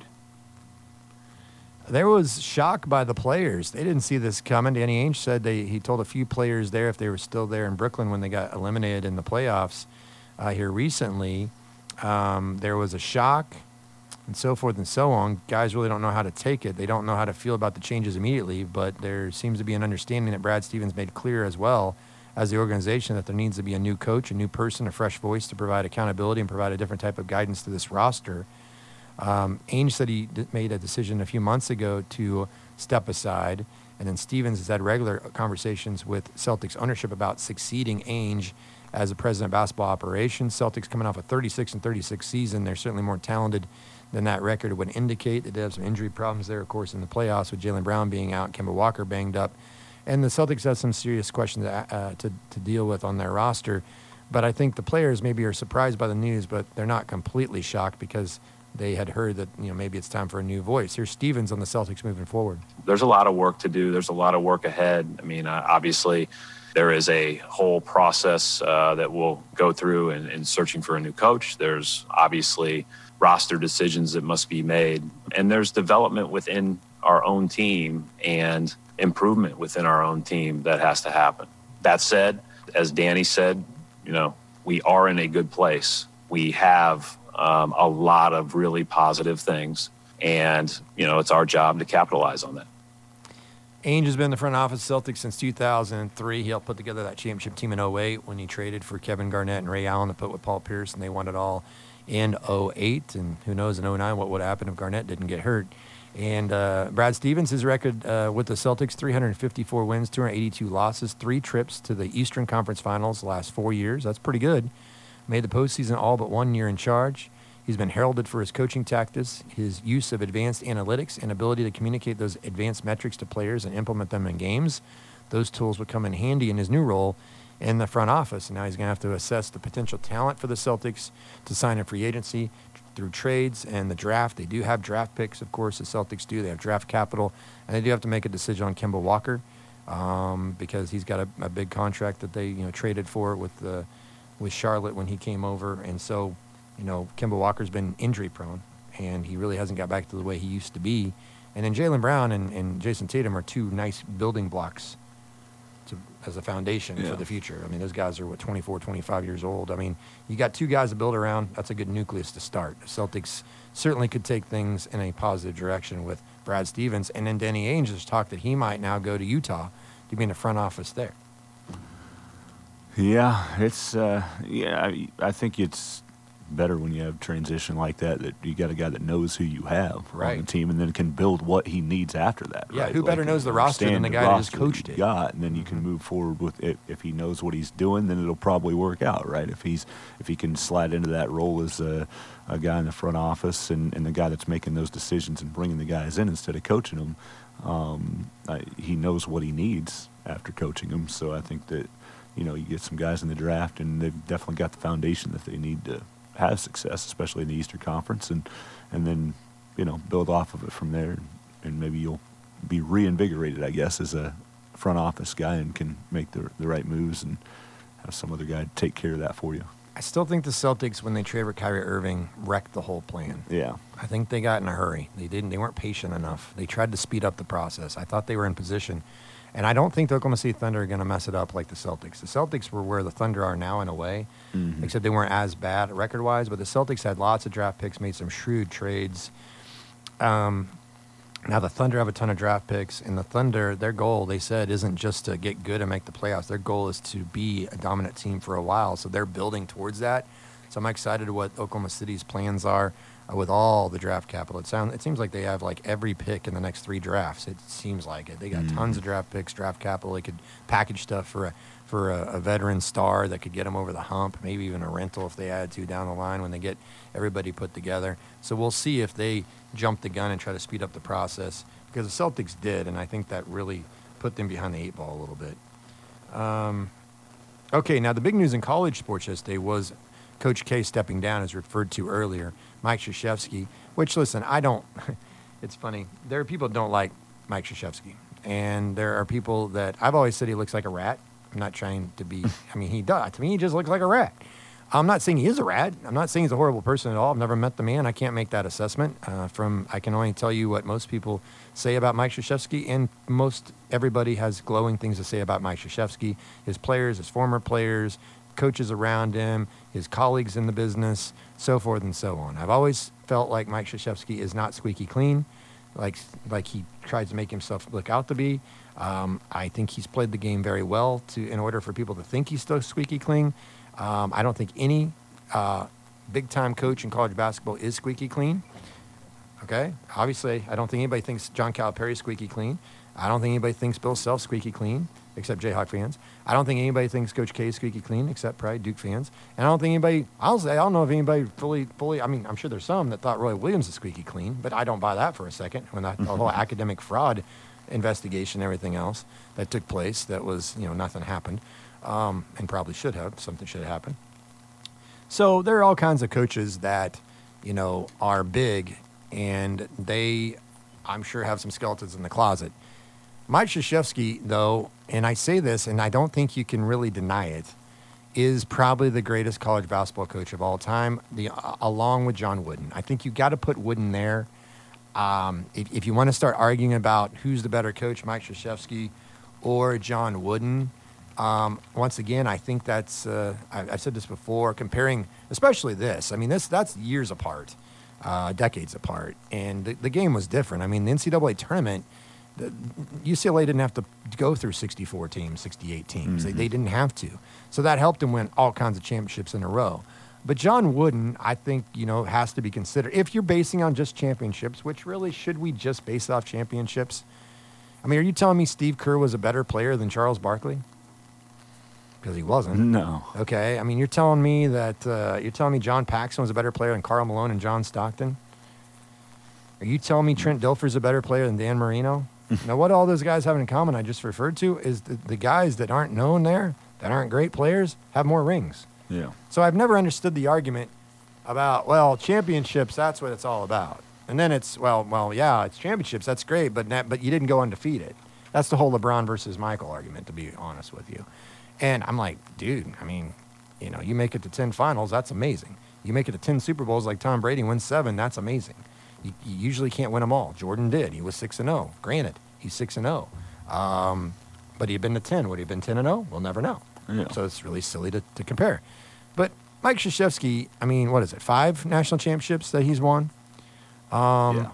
There was shock by the players. They didn't see this coming. Danny Ainge said they, he told a few players there, if they were still there in Brooklyn when they got eliminated in the playoffs uh, here recently, um, there was a shock and so forth and so on. Guys really don't know how to take it. They don't know how to feel about the changes immediately, but there seems to be an understanding that Brad Stevens made clear as well as the organization that there needs to be a new coach, a new person, a fresh voice to provide accountability and provide a different type of guidance to this roster. Um, Ainge said he d- made a decision a few months ago to step aside, and then Stevens has had regular conversations with Celtics ownership about succeeding Ainge as the president of basketball operations. Celtics coming off a thirty-six and thirty-six season. They're certainly more talented than that record would indicate. They did have some injury problems there, of course, in the playoffs with Jaylen Brown being out, Kemba Walker banged up. And the Celtics have some serious questions uh, to, to deal with on their roster. But I think the players maybe are surprised by the news, but they're not completely shocked because they had heard that, you know, maybe it's time for a new voice. Here's Stevens on the Celtics moving forward. There's a lot of work to do. There's a lot of work ahead. I mean, uh, obviously, there is a whole process uh, that we'll go through in, in searching for a new coach. There's obviously roster decisions that must be made. And there's development within our own team and improvement within our own team that has to happen. That said, as Danny said, you know, we are in a good place. We have um, a lot of really positive things. And, you know, it's our job to capitalize on that. Ainge has been in the front office Celtics since two thousand three. He helped put together that championship team in oh eight when he traded for Kevin Garnett and Ray Allen to put with Paul Pierce, and they won it all in oh eight. And who knows in oh nine what would happen if Garnett didn't get hurt. And uh, Brad Stevens, his record uh, with the Celtics, three hundred fifty-four wins, two hundred eighty-two losses, three trips to the Eastern Conference Finals the last four years. That's pretty good. Made the postseason all but one year in charge. He's been heralded for his coaching tactics, his use of advanced analytics, and ability to communicate those advanced metrics to players and implement them in games. Those tools would come in handy in his new role in the front office. And now he's going to have to assess the potential talent for the Celtics to sign in free agency through trades and the draft. They do have draft picks, of course, the Celtics do. They have draft capital. And they do have to make a decision on Kemba Walker um, because he's got a, a big contract that they, you know, traded for with the, with Charlotte when he came over. And so, you know, Kemba Walker's been injury prone, and he really hasn't got back to the way he used to be. And then Jaylen Brown and, and Jason Tatum are two nice building blocks to, as a foundation Yeah. for the future. I mean, those guys are, what, twenty-four, twenty-five years old. I mean, you got two guys to build around. That's a good nucleus to start. The Celtics certainly could take things in a positive direction with Brad Stevens. And then Danny Ainge has talked that he might now go to Utah to be in the front office there. Yeah, it's uh, yeah. I, I think it's better when you have transition like that. That you got a guy that knows who you have on Right. the team, and then can build what he needs after that. Yeah, right? who better knows the roster than understand the guy that just roster coached you it? Got, and then you can move forward with it. If he knows what he's doing, then it'll probably work out, right? If he's if he can slide into that role as a, a guy in the front office and, and the guy that's making those decisions and bringing the guys in instead of coaching them, um, I, he knows what he needs after coaching them. So I think that, you know, you get some guys in the draft, and they've definitely got the foundation that they need to have success, especially in the Eastern Conference, and and then, you know, build off of it from there, and, and maybe you'll be reinvigorated, I guess, as a front office guy and can make the the right moves and have some other guy take care of that for you. I still think the Celtics, when they traded Kyrie Irving, wrecked the whole plan. Yeah. I think they got in a hurry. They didn't. They weren't patient enough. They tried to speed up the process. I thought they were in position, and I don't think the Oklahoma City Thunder are going to mess it up like the Celtics. The Celtics were where the Thunder are now in a way, mm-hmm. except they weren't as bad record-wise. But the Celtics had lots of draft picks, made some shrewd trades. Um, now the Thunder have a ton of draft picks, and the Thunder, their goal, they said, isn't just to get good and make the playoffs. Their goal is to be a dominant team for a while, so they're building towards that. So I'm excited what Oklahoma City's plans are uh, with all the draft capital. It sounds, it seems like they have like every pick in the next three drafts. It seems like it. They got mm. tons of draft picks, draft capital. They could package stuff for a for a, a veteran star that could get them over the hump, maybe even a rental if they add to down the line when they get everybody put together. So we'll see if they jump the gun and try to speed up the process, because the Celtics did, and I think that really put them behind the eight ball a little bit. Um, okay, now the big news in college sports yesterday was Coach K stepping down, as referred to earlier, Mike Krzyzewski, which, listen, I don't – it's funny. There are people that don't like Mike Krzyzewski, and there are people that – I've always said he looks like a rat. I'm not trying to be – I mean, he does. To me, he just looks like a rat. I'm not saying he is a rat. I'm not saying he's a horrible person at all. I've never met the man. I can't make that assessment. Uh, from I can only tell you what most people say about Mike Krzyzewski, and most everybody has glowing things to say about Mike Krzyzewski, his players, his former players, coaches around him, his colleagues in the business, so forth and so on. I've always felt like Mike Krzyzewski is not squeaky clean, like like he tries to make himself look out to be. Um, I think he's played the game very well to in order for people to think he's still squeaky clean. Um, I don't think any uh, big-time coach in college basketball is squeaky clean. Okay? Obviously, I don't think anybody thinks John Calipari is squeaky clean. I don't think anybody thinks Bill Self's squeaky clean, except Jayhawk fans. I don't think anybody thinks Coach K is squeaky clean, except probably Duke fans. And I don't think anybody, I'll say, I don't know if anybody fully, fully, I mean, I'm sure there's some that thought Roy Williams is squeaky clean, but I don't buy that for a second. When that the whole academic fraud investigation and everything else that took place, that was, you know, nothing happened. Um, and probably should have. Something should have happened. So there are all kinds of coaches that, you know, are big, and they, I'm sure, have some skeletons in the closet. Mike Krzyzewski, though, and I say this, and I don't think you can really deny it, is probably the greatest college basketball coach of all time, the, uh, along with John Wooden. I think you got to put Wooden there. Um, if, if you want to start arguing about who's the better coach, Mike Krzyzewski or John Wooden, um, once again, I think that's, uh, I, I've said this before, comparing, especially this, I mean, this that's years apart, uh, decades apart, and the, the game was different. I mean, the N C double A tournament, the, U C L A didn't have to go through sixty-four teams, sixty-eight teams. Mm-hmm. They, they didn't have to. So that helped him win all kinds of championships in a row. But John Wooden, I think, you know, has to be considered. If you're basing on just championships, which really, should we just base off championships? I mean, are you telling me Steve Kerr was a better player than Charles Barkley? Because he wasn't. No. Okay. I mean, you're telling me that, uh, you're telling me John Paxson was a better player than Karl Malone and John Stockton? Are you telling me Trent Dilfer's a better player than Dan Marino? Now, what all those guys have in common I just referred to is the, the guys that aren't known there, that aren't great players, have more rings. Yeah. So I've never understood the argument about, well, championships, that's what it's all about. And then it's, well, well, yeah, it's championships, that's great, but that, but you didn't go undefeated. That's the whole LeBron versus Michael argument, to be honest with you. And I'm like, dude, I mean, you know, you make it to ten finals, that's amazing. You make it to ten Super Bowls like Tom Brady, wins seven, that's amazing. You, you usually can't win them all. Jordan did. He was six and oh. Granted, he's six and oh. Um, but he'd been to ten. Would he have been ten and oh? We'll never know. Yeah. So it's really silly to, to compare. But Mike Krzyzewski, I mean, what is it? Five national championships that he's won. Um, yeah.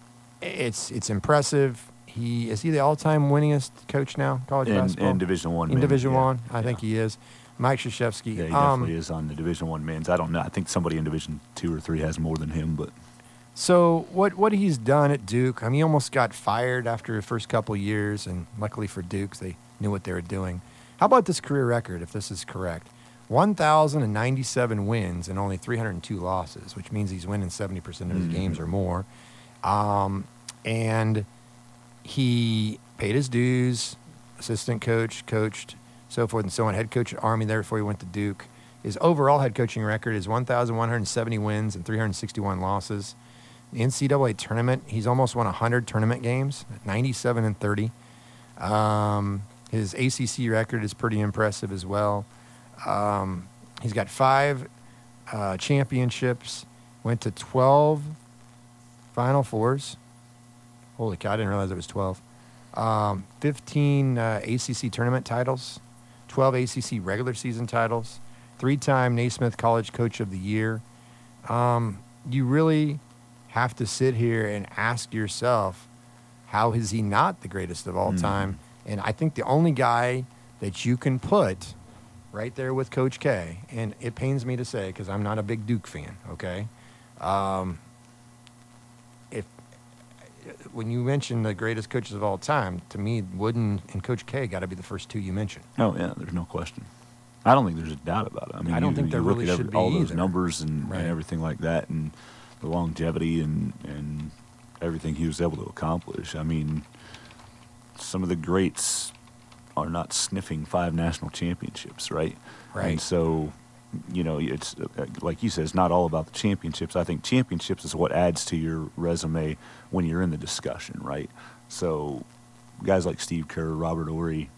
It's it's impressive. He is he the all-time winningest coach now, college in, basketball? in Division One. In men, Division yeah. One, I yeah. think he is. Mike Krzyzewski. Yeah, he um, definitely is on the Division One men's. I don't know. I think somebody in Division Two or Three has more than him, but. So what what he's done at Duke, I mean, he almost got fired after the first couple of years, and luckily for Duke, they knew what they were doing. How about this career record, if this is correct? one thousand ninety-seven wins and only three hundred two losses, which means he's winning seventy percent of his mm-hmm. games or more. Um, and he paid his dues, assistant coach, coached, so forth and so on, head coach at Army there before he went to Duke. His overall head coaching record is one thousand one hundred seventy wins and three hundred sixty-one losses. The N C double A tournament, he's almost won one hundred tournament games, ninety-seven and thirty. Um, his A C C record is pretty impressive as well. Um, He's got five uh, championships, went to twelve Final Fours. Holy cow, I didn't realize it was twelve. Um, fifteen uh, A C C tournament titles, twelve A C C regular season titles, three-time Naismith College Coach of the Year. Um, you really have to sit here and ask yourself, how is he not the greatest of all mm. time? And I think the only guy that you can put right there with Coach K, and it pains me to say because I'm not a big Duke fan, okay? Um, if when you mention the greatest coaches of all time, to me, Wooden and Coach K got to be the first two you mentioned. Oh, yeah, there's no question. I don't think there's a doubt about it. I mean, I don't you, think you there look really at should every, be all those either. numbers and, Right. and everything like that, and the longevity and, and everything he was able to accomplish. I mean, some of the greats are not sniffing five national championships, right? Right. And so, you know, it's uh, like you said, it's not all about the championships. I think championships is what adds to your resume when you're in the discussion, right? So guys like Steve Kerr, Robert Horry,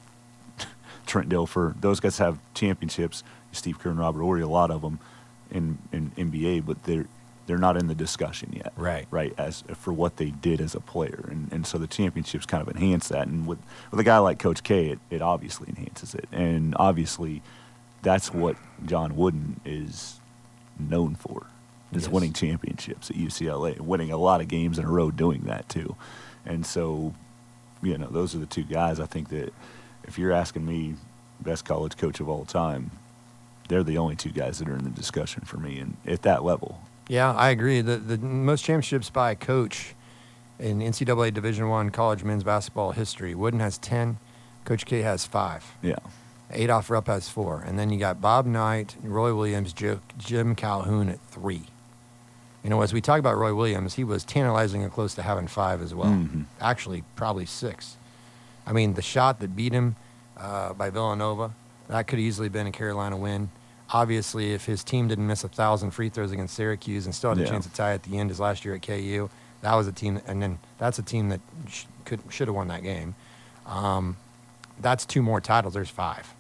Trent Dilfer, those guys have championships. Steve Kerr and Robert Horry, a lot of them in, in N B A, but they're they're not in the discussion yet, Right. Right, as for what they did as a player, and and so the championships kind of enhance that. And with with a guy like Coach K, it, it obviously enhances it, and obviously that's what John Wooden is known for, is Yes. winning championships at U C L A, winning a lot of games in a row doing that too. And so, you know, those are the two guys I think that, if you're asking me, best college coach of all time, they're the only two guys that are in the discussion for me, and at that level. Yeah, I agree. The the most championships by a coach in N C double A Division One college men's basketball history, Wooden has ten, Coach K has five. Yeah. Adolph Rupp has four. And then you got Bob Knight, Roy Williams, Jo- Jim Calhoun at three. You know, as we talk about Roy Williams, he was tantalizing and close to having five as well. Mm-hmm. Actually, probably six. I mean, the shot that beat him uh, by Villanova, that could easily been a Carolina win. Obviously, if his team didn't miss a thousand free throws against Syracuse and still had a Yeah. chance to tie at the end as last year at K U, that was a team, and then that's a team that sh- could should have won that game. Um, that's two more titles. There's five.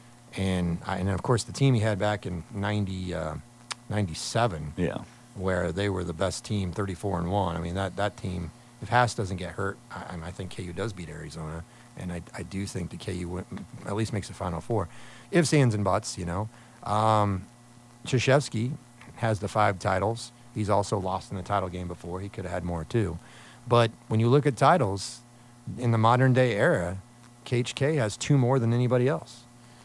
And, I, and of course, the team he had back in ninety, uh, ninety-seven, Yeah. where they were the best team, thirty-four and one. I mean, that, that team, if Haas doesn't get hurt, I, I think K U does beat Arizona. And I, I do think the K U win, at least makes the Final Four. Ifs, ands, and buts, you know. Um, Krzyzewski has the five titles. He's also lost in the title game before. He could have had more, too. But when you look at titles, in the modern-day era, K H K has two more than anybody else.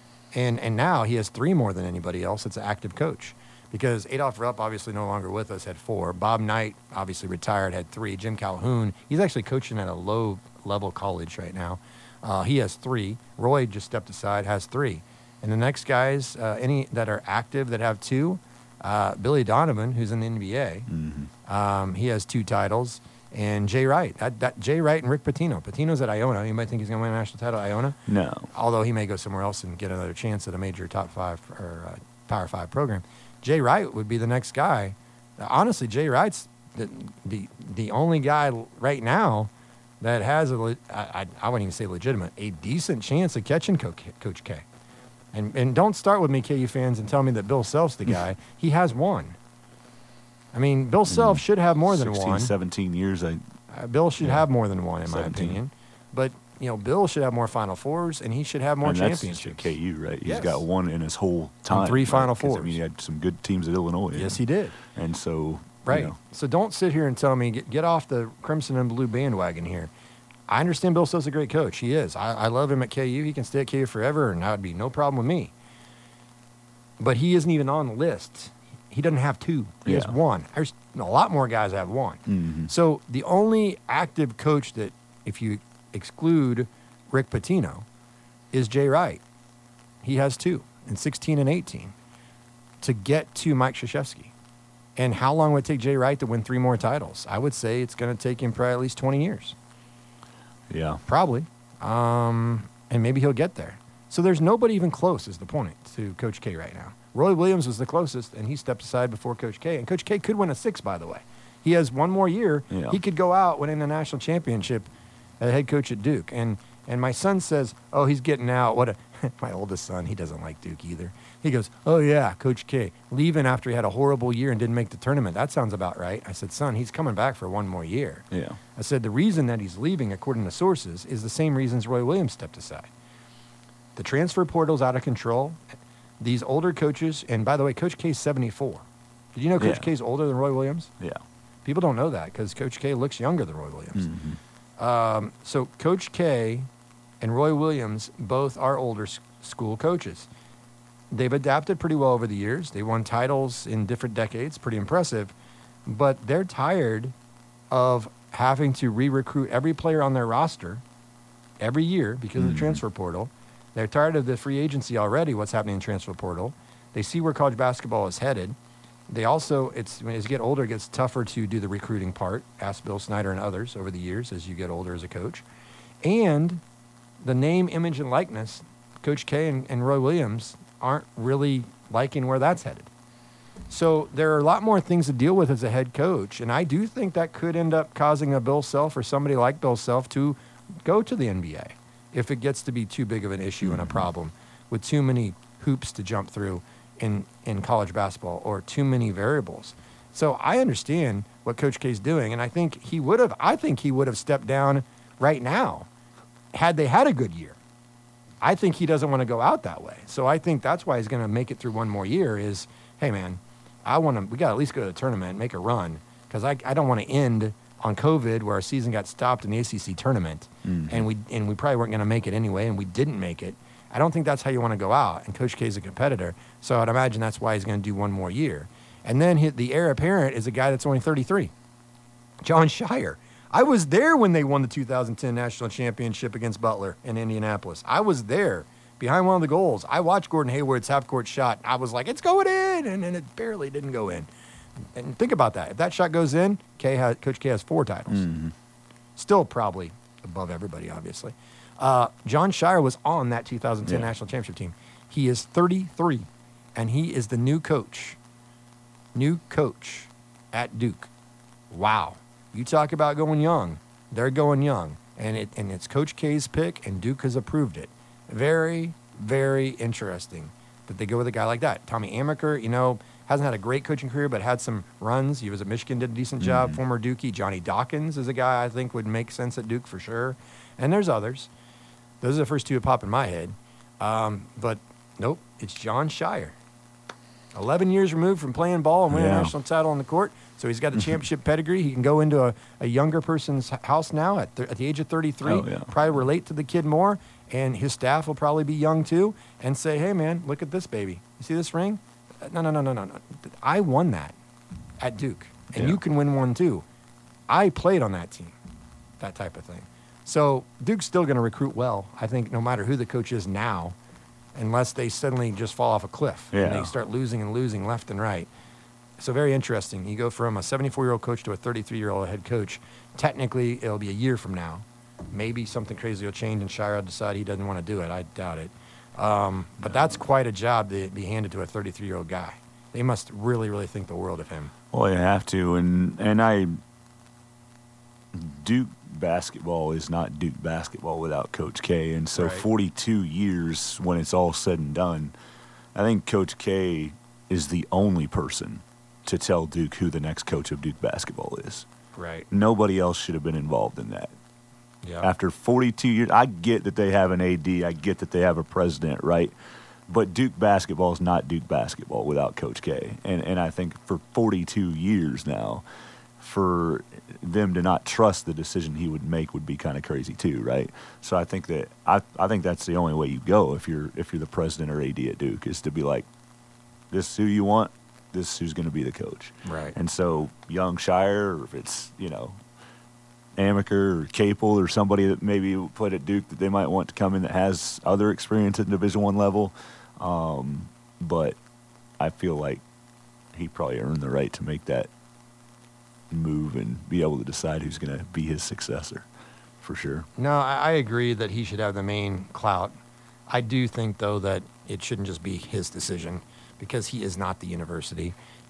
And and now he has three more than anybody else that's an active coach. Because Adolph Rupp, obviously no longer with us, had four. Bob Knight, obviously retired, had three. Jim Calhoun, he's actually coaching at a low-level college right now. Uh, he has three. Roy just stepped aside, has three. And the next guys, uh, any that are active that have two, uh, Billy Donovan, who's in the N B A, Mm-hmm. um, he has two titles. And Jay Wright, that, that Jay Wright and Rick Pitino. Pitino's at Iona. You might think he's going to win a national title at Iona. No. Although he may go somewhere else and get another chance at a major top five or uh, Power Five program. Jay Wright would be the next guy. Honestly, Jay Wright's the the, the only guy right now that has a le- I, I, I wouldn't even say legitimate, a decent chance of catching Co- Coach K. And and don't start with me, K U fans, and tell me that Bill Self's the guy. He has one. I mean, Bill Self should have more than sixteen, one. seventeen years. I, Uh, Bill should Yeah. have more than one, in my seventeen. opinion. But, you know, Bill should have more Final Fours, and he should have more and that's just championships. at K U, right? He's Yes. got one in his whole time. three right? Final 'Cause, I Fours. mean, he had some good teams at Illinois. Yes, he did. And so, Right. you know, So don't sit here and tell me, get, get off the Crimson and Blue bandwagon here. I understand Bill Self's a great coach. He is. I, I love him at K U. He can stay at K U forever, and that would be no problem with me. But he isn't even on the list. He doesn't have two. He has Yeah. one. There's a lot more guys that have one. Mhm. So the only active coach that, if you exclude Rick Pitino, is Jay Wright. He has two in sixteen and eighteen to get to Mike Krzyzewski. And how long would it take Jay Wright to win three more titles? I would say it's going to take him probably at least twenty years. yeah. Probably. Um, and maybe he'll get there. So there's nobody even close, is the point, to Coach K right now. Roy Williams was the closest, and he stepped aside before Coach K. And Coach K could win a six, by the way. He has one more year. Yeah. He could go out winning the national championship as head coach at Duke. And and my son says, oh, he's getting out. What a my oldest son, he doesn't like Duke either. He goes, oh, yeah, Coach K, leaving after he had a horrible year and didn't make the tournament. That sounds about right. I said, son, he's coming back for one more year. Yeah. I said, the reason that he's leaving, according to sources, is the same reasons Roy Williams stepped aside. The transfer portal's out of control. These older coaches, and by the way, Coach K's seventy-four. Did you know Coach Yeah. K's older than Roy Williams? Yeah. People don't know that because Coach K looks younger than Roy Williams. Mm-hmm. Um, so Coach K and Roy Williams both are older s- school coaches. They've adapted pretty well over the years. They won titles in different decades, pretty impressive. But they're tired of having to re-recruit every player on their roster every year because Mm-hmm. of the transfer portal. They're tired of the free agency already, what's happening in the transfer portal. They see where college basketball is headed. They also, it's when you get older, it gets tougher to do the recruiting part. Ask Bill Snyder and others over the years as you get older as a coach. And the name, image, and likeness, Coach K and, and Roy Williams aren't really liking where that's headed. So there are a lot more things to deal with as a head coach. And I do think that could end up causing a Bill Self or somebody like Bill Self to go to the N B A if it gets to be too big of an issue mm-hmm. and a problem with too many hoops to jump through in, in college basketball or too many variables. So I understand what Coach K's doing, and I think he would have I think he would have stepped down right now had they had a good year. I think he doesn't want to go out that way. So I think that's why he's going to make it through one more year is, hey, man, I want to, we got to at least go to the tournament, make a run, because I, I don't want to end on COVID where our season got stopped in the A C C tournament, mm-hmm. and we and we probably weren't going to make it anyway, and we didn't make it. I don't think that's how you want to go out, and Coach K is a competitor, so I'd imagine that's why he's going to do one more year. And then hit the heir apparent is a guy that's only thirty-three, Jon Scheyer. I was there when they won the two thousand ten national championship against Butler in Indianapolis. I was there behind one of the goals. I watched Gordon Hayward's half-court shot. I was like, it's going in, and, and it barely didn't go in. And think about that. If that shot goes in, K has, Coach K has four titles. Mm-hmm. Still probably above everybody, obviously. Uh, Jon Scheyer was on that two thousand ten yeah. national championship team. He is thirty-three, and he is the new coach. New coach at Duke. Wow. You talk about going young. They're going young. And it and it's Coach K's pick, and Duke has approved it. Very, very interesting that they go with a guy like that. Tommy Amaker, you know, hasn't had a great coaching career, but had some runs. He was at Michigan, did a decent job. Mm-hmm. Former Dookie. Johnny Dawkins is a guy I think would make sense at Duke for sure. And there's others. Those are the first two that pop in my head. Um, but, nope, it's Jon Scheyer. eleven years removed from playing ball and winning yeah. a national title on the court. So he's got the championship pedigree. He can go into a, a younger person's house now at, th- at the age of thirty-three, oh, yeah. probably relate to the kid more, and his staff will probably be young too, and say, hey, man, look at this baby. You see this ring? No, no, no, no, no, no. I won that at Duke, and yeah. you can win one too. I played on that team, that type of thing. So Duke's still going to recruit well, I think, no matter who the coach is now, unless they suddenly just fall off a cliff yeah. and they start losing and losing left and right. So very interesting. You go from a seventy-four-year-old coach to a thirty-three-year-old head coach. Technically, it'll be a year from now. Maybe something crazy will change and Scheyer will decide he doesn't want to do it. I doubt it. Um, but that's quite a job to be handed to a thirty-three-year-old guy. They must really, really think the world of him. Well, you have to. And, and I Duke basketball is not Duke basketball without Coach K. And so right. forty-two years when it's all said and done, I think Coach K is the only person to tell Duke who the next coach of Duke basketball is. Right. Nobody else should have been involved in that. Yeah. After forty-two years, I get that they have an A D, I get that they have a president, right? But Duke basketball is not Duke basketball without Coach K. And and I think for forty-two years now, for them to not trust the decision he would make would be kind of crazy too, right? So I think that I I think that's the only way you go if you're if you're the president or A D at Duke is to be like, this is who you want. This is who's going to be the coach. Right. And so young Scheyer, or if it's, you know, Amaker or Capel or somebody that maybe played at Duke that they might want to come in that has other experience at Division One level. Um, but I feel like he probably earned the right to make that move and be able to decide who's going to be his successor for sure. No, I, I agree that he should have the main clout. I do think, though, that it shouldn't just be his decision, because he is not the university.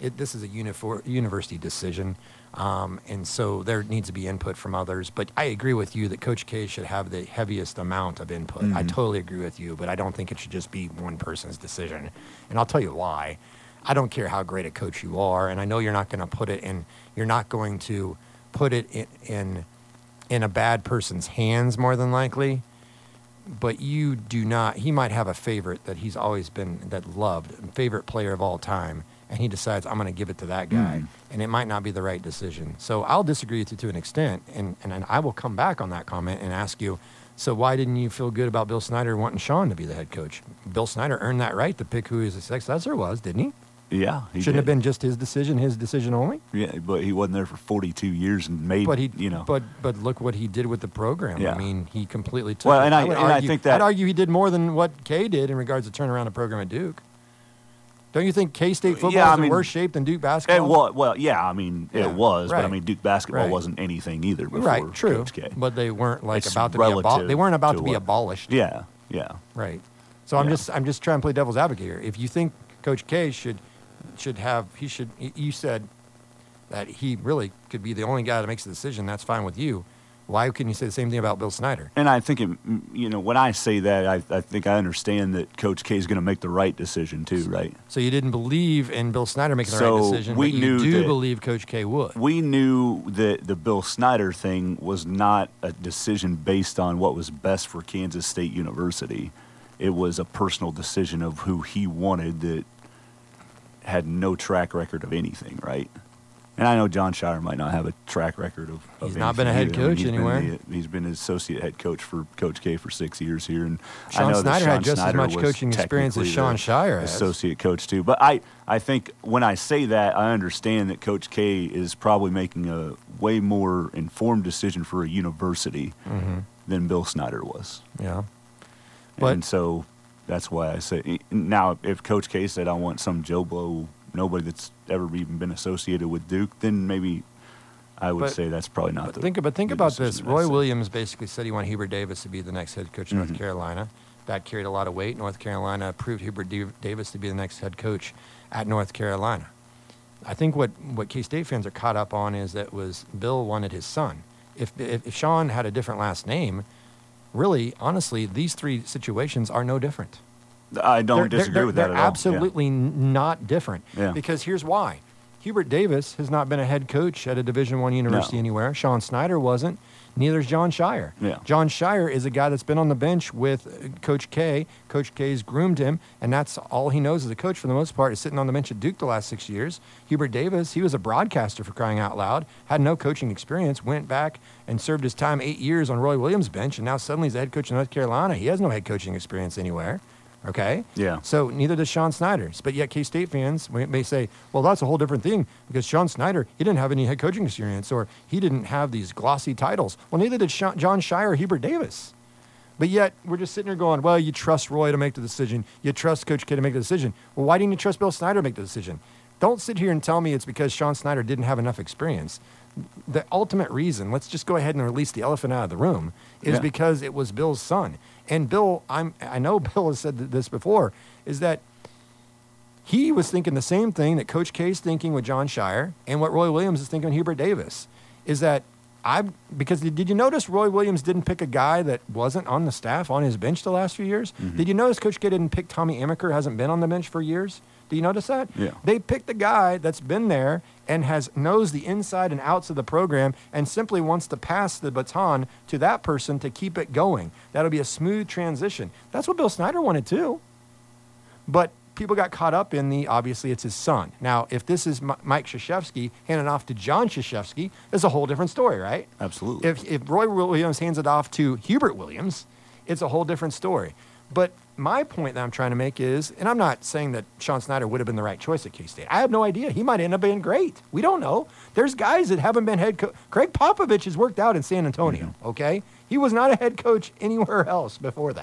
it, this is a unifor- university decision, um, and so there needs to be input from others. But I agree with you that Coach K should have the heaviest amount of input. Mm-hmm. I totally agree with you, but I don't think it should just be one person's decision. And I'll tell you why. I don't care how great a coach you are, and I know you're not going to put it in. You're not going to put it in, in in a bad person's hands, more than likely. But you do not. He might have a favorite that he's always been that loved, favorite player of all time, and he decides I'm going to give it to that guy, Mm. and it might not be the right decision. So I'll disagree with you to an extent, and and, and I will come back on that comment and ask you. So why didn't you feel good about Bill Snyder wanting Sean to be the head coach? Bill Snyder earned that right to pick who his successor was, didn't he? Yeah, he Shouldn't have did. been just his decision, his decision only. Yeah, but he wasn't there for forty-two years and made. But he, you know. but but look what he did with the program. Yeah. I mean, he completely took. Well, it. and I- would and I argue, think that- I'd argue he did more than what K did in regards to turn around a program at Duke. Don't you think K-State football Yeah, I is in mean, worse shape than Duke It basketball? was, well, yeah, I mean, Yeah, it was, but I right. mean, Duke basketball Right. wasn't anything either before Right, true. Coach K. But they weren't like It's about to be abol- relative They weren't about to to be what- abolished. Yeah, yeah. Right. So I'm Yeah. just I'm just trying to play devil's advocate here. If you think Coach K should should have he should you said that he really could be the only guy that makes the decision, that's fine with you. Why couldn't you say the same thing about Bill Snyder? And I think, it, you know, when I say that, I, I think I understand that Coach K is going to make the right decision too, right? So you didn't believe in Bill Snyder making the So right decision, we but you knew do that- believe Coach K would. We knew that the Bill Snyder thing was not a decision based on what was best for Kansas State University. It was a personal decision of who he wanted that had no track record of anything, right? And I know John Shire might not have a track record of. of He's not been a anything head either. I mean, coach he's anywhere. Been the, he's been associate head coach for Coach K for six years here, and I Sean know that Snyder Sean had just as Snyder much was coaching experience as technically Sean the Shire has. associate coach too. But I, I think when I say that, I understand that Coach K is probably making a way more informed decision for a university Mm-hmm. than Bill Snyder was. Yeah. But- and so that's why I say now if Coach K said I want some Joe Blow, nobody that's ever even been associated with Duke, then maybe I would But- say that's probably not But the. think, but think the about decision this. that I Roy said. Williams basically said he wanted Hubert Davis to be the next head coach of Mm-hmm. North Carolina. That carried a lot of weight. North Carolina approved Hubert Dav- Davis to be the next head coach at North Carolina. I think what, what K-State fans are caught up on is that was Bill wanted his son. If, if, if Sean had a different last name, really, honestly, these three situations are no different. I don't They're- disagree they're, with they're that at all. Yeah. absolutely n not different. Yeah. Because here's why. Hubert Davis has not been a head coach at a Division One university No. anywhere. Sean Snyder wasn't. Neither is John Shire. Yeah. John Shire is a guy that's been on the bench with uh, Coach K. Coach K's groomed him, and that's all he knows as a coach for the most part is sitting on the bench at Duke the last six years. Hubert Davis, he was a broadcaster for crying out loud, had no coaching experience, went back and served his time eight years on Roy Williams' bench, and now suddenly he's the head coach of North Carolina. He has no head coaching experience anywhere. Okay? Yeah. So neither does Sean Snyder. But yet K-State fans may say, well, that's a whole different thing because Sean Snyder, he didn't have any head coaching experience or he didn't have these glossy titles. Well, neither did Sean, John Shire or Hubert Davis. But yet we're just sitting here going, well, you trust Roy to make the decision. You trust Coach K to make the decision. Well, why didn't you trust Bill Snyder to make the decision? Don't sit here and tell me it's because Sean Snyder didn't have enough experience. The ultimate reason, let's just go ahead and release the elephant out of the room, is Yeah. because it was Bill's son. And Bill, I'm, I know Bill has said this before, is that he was thinking the same thing that Coach K is thinking with John Shire and what Roy Williams is thinking with Hubert Davis, is that I because did you notice Roy Williams didn't pick a guy that wasn't on the staff on his bench the last few years? Mm-hmm. Did you notice Coach K didn't pick Tommy Amaker, hasn't been on the bench for years? Do you notice that? Yeah. They picked a guy that's been there and has knows the inside and outs of the program and simply wants to pass the baton to that person to keep it going. That'll be a smooth transition. That's what Bill Snyder wanted too. But people got caught up in the, obviously it's his son. Now, if this is M- Mike Krzyzewski handing off to John Krzyzewski, it's a whole different story, right? Absolutely. If, if Roy Williams hands it off to Hubert Williams, it's a whole different story. But my point that I'm trying to make is, and I'm not saying that Sean Snyder would have been the right choice at K-State. I have no idea. He might end up being great. We don't know. There's guys that haven't been head coach. Craig Popovich has worked out in San Antonio, Mm-hmm. okay? He was not a head coach anywhere else before that.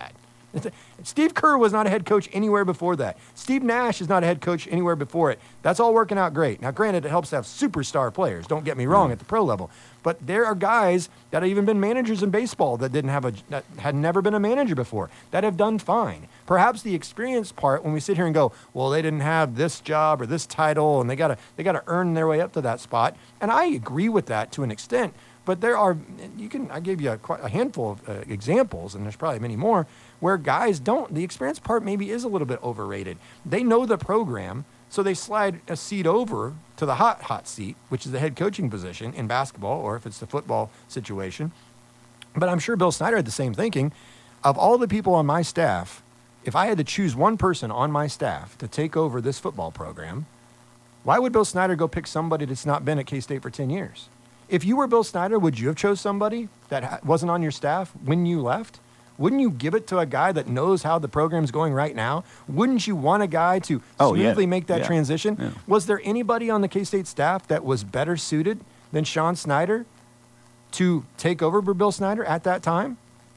Steve Kerr was not a head coach anywhere before that. Steve Nash is not a head coach anywhere before it. That's all working out great. Now, granted, it helps to have superstar players. Don't get me wrong, at the pro level. But there are guys that have even been managers in baseball that didn't have a that had never been a manager before that have done fine. Perhaps the experience part, when we sit here and go, well, they didn't have this job or this title, and they gotta they gotta earn their way up to that spot. And I agree with that to an extent. But there are, you can, I gave you a, quite a handful of uh, examples, and there's probably many more, where guys don't, the experience part maybe is a little bit overrated. They know the program, so they slide a seat over to the hot, hot seat, which is the head coaching position in basketball, or if it's the football situation. But I'm sure Bill Snyder had the same thinking. Of all the people on my staff, if I had to choose one person on my staff to take over this football program, why would Bill Snyder go pick somebody that's not been at K-State for ten years? If you were Bill Snyder, would you have chose somebody that wasn't on your staff when you left? Wouldn't you give it to a guy that knows how the program's going right now? Wouldn't you want a guy to Oh, yeah. smoothly make that Yeah. transition? Yeah. Was there anybody on the K-State staff that was better suited than Sean Snyder to take over for Bill Snyder at that time?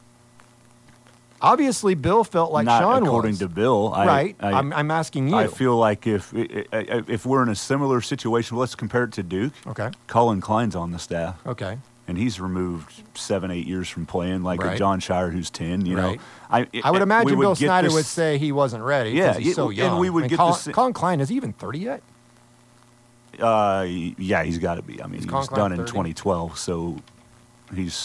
Obviously, Bill felt like Not Sean according was. to Bill. I, right. I, I'm, I'm asking you. I feel like if if we're in a similar situation, let's compare it to Duke. Okay. Colin Klein's on the staff, Okay. and he's removed seven, eight years from playing, like Right. a John Shire who's ten. You Right. know, I I would we imagine Bill get Snyder this- would say he wasn't ready. Yeah, 'cause he's yeah, so and young. we would I mean, get Colin, the sa- Colin Klein is he even thirty yet? Uh, yeah, he's got to be. I mean, Is he Colin was Klein done in thirty? twenty twelve, so he's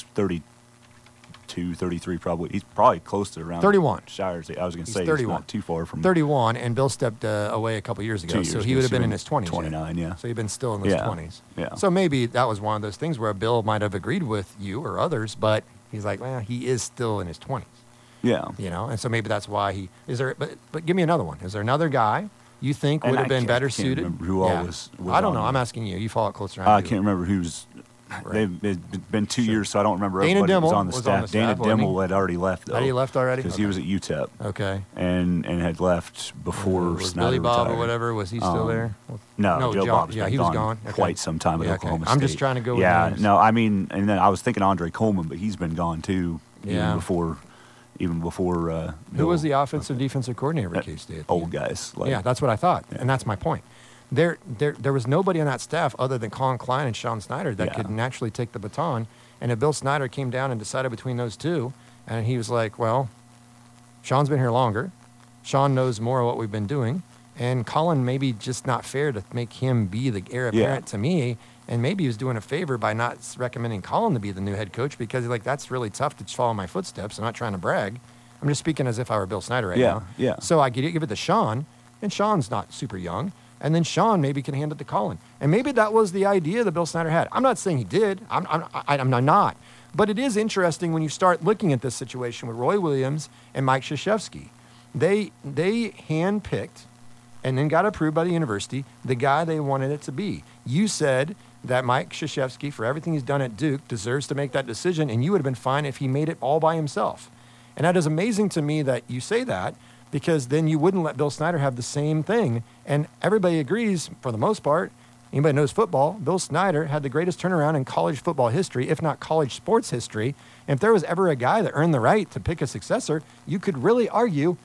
thirty-two, thirty-three probably. He's probably close to around thirty-one. Shire's. I was going to He's say he's thirty-one. not too far from thirty-one, and Bill stepped uh, away a couple years ago, Two so years he ago, would have so been in been his twenties. yet. twenty-nine, yeah. So he'd been still in his Yeah. twenties. Yeah. So maybe that was one of those things where Bill might have agreed with you or others, but he's like, well, he is still in his twenties. Yeah. You know, and so maybe that's why he is there. But but give me another one. Is there another guy you think And would I have been can't- better can't suited? remember who all was- was I don't on know. there. I'm asking you. You follow it closer. I can't remember who's. Right. They've it's been two years, so I don't remember Dana everybody that was Dimmel on the was staff. on the Dana staff, wasn't he? Dimmel had already left, though. Had he left already? Because he Okay. was at U T E P Okay. and and had left before was Snyder Billy Bob retired. or whatever? Was he still Um, there? No, no, Joe John- Bob's yeah, been he was gone gone. Okay. quite some time at Yeah, okay. Oklahoma I'm State. just trying to go with Yeah, names. no, I mean, and then I was thinking Andre Coleman, but he's been gone too. Yeah. Even before, even before. Uh, Who Bill- was the offensive defensive coordinator at uh, K-State? Old guys. Like, Yeah, that's what I thought, and that's my point. There, there, there was nobody on that staff other than Colin Klein and Sean Snyder that Yeah. could naturally take the baton. And if Bill Snyder came down and decided between those two, and he was like, "Well, Sean's been here longer. Sean knows more of what we've been doing, and Colin maybe just not fair to make him be the heir Yeah. apparent to me." And maybe he was doing a favor by not s- recommending Colin to be the new head coach because he's like, that's really tough to follow my footsteps. I'm not trying to brag. I'm just speaking as if I were Bill Snyder right Yeah, now. yeah. So I give it to Sean, and Sean's not super young. And then Sean maybe can hand it to Colin. And maybe that was the idea that Bill Snyder had. I'm not saying he did. I'm, I'm, I, I'm not. But it is interesting when you start looking at this situation with Roy Williams and Mike Krzyzewski. They, they handpicked and then got approved by the university the guy they wanted it to be. You said that Mike Krzyzewski, for everything he's done at Duke, deserves to make that decision, and you would have been fine if he made it all by himself. And that is amazing to me that you say that, because then you wouldn't let Bill Snyder have the same thing. And everybody agrees, for the most part, anybody knows football, Bill Snyder had the greatest turnaround in college football history, if not college sports history. And if there was ever a guy that earned the right to pick a successor, you could really argue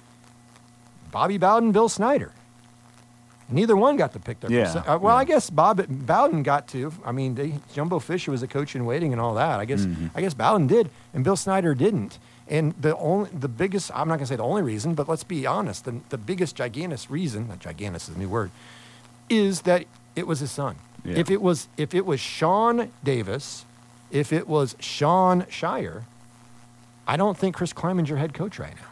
Bobby Bowden, Bill Snyder. Neither one got to pick their Yeah, percent- uh, well, yeah. I guess Bob Bowden got to. I mean, they, Jumbo Fisher was a coach in waiting and all that. I guess Mm-hmm. I guess Bowden did, and Bill Snyder didn't. And the only, the biggest, I'm not gonna say the only reason, but let's be honest, the, the biggest gigantic reason, not gigantic is a new word, is that it was his son. Yeah. If it was, if it was Sean Davis, if it was Sean Shire, I don't think Chris Kleiman's your head coach right now.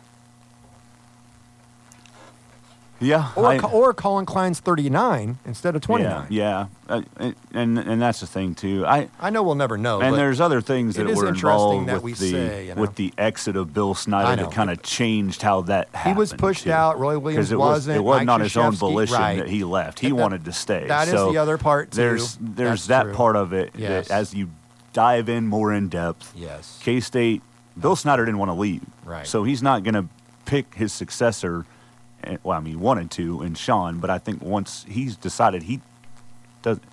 Yeah. Or, I- Co- or Colin Klein's thirty-nine instead of twenty-nine. Yeah, yeah. Uh, and, and and that's the thing too. I I know we'll never know. and but there's other things it that is were interesting involved that with we the say, you know. with the exit of Bill I Snyder know. that kind of changed how that He happened. was pushed too. out. Roy Williams 'Cause it was, wasn't. It wasn't Mike on his own Krzyzewski- volition right. that he left. He That- wanted to stay. that is so the other part, too. There's there's That's that true. part of it Yes. that as you dive in more in depth. Yes. K State. Bill Snyder didn't want to leave. Right. So he's not going to pick his successor. and- Well, I mean, he wanted to in Sean, but I think once he's decided he does, it's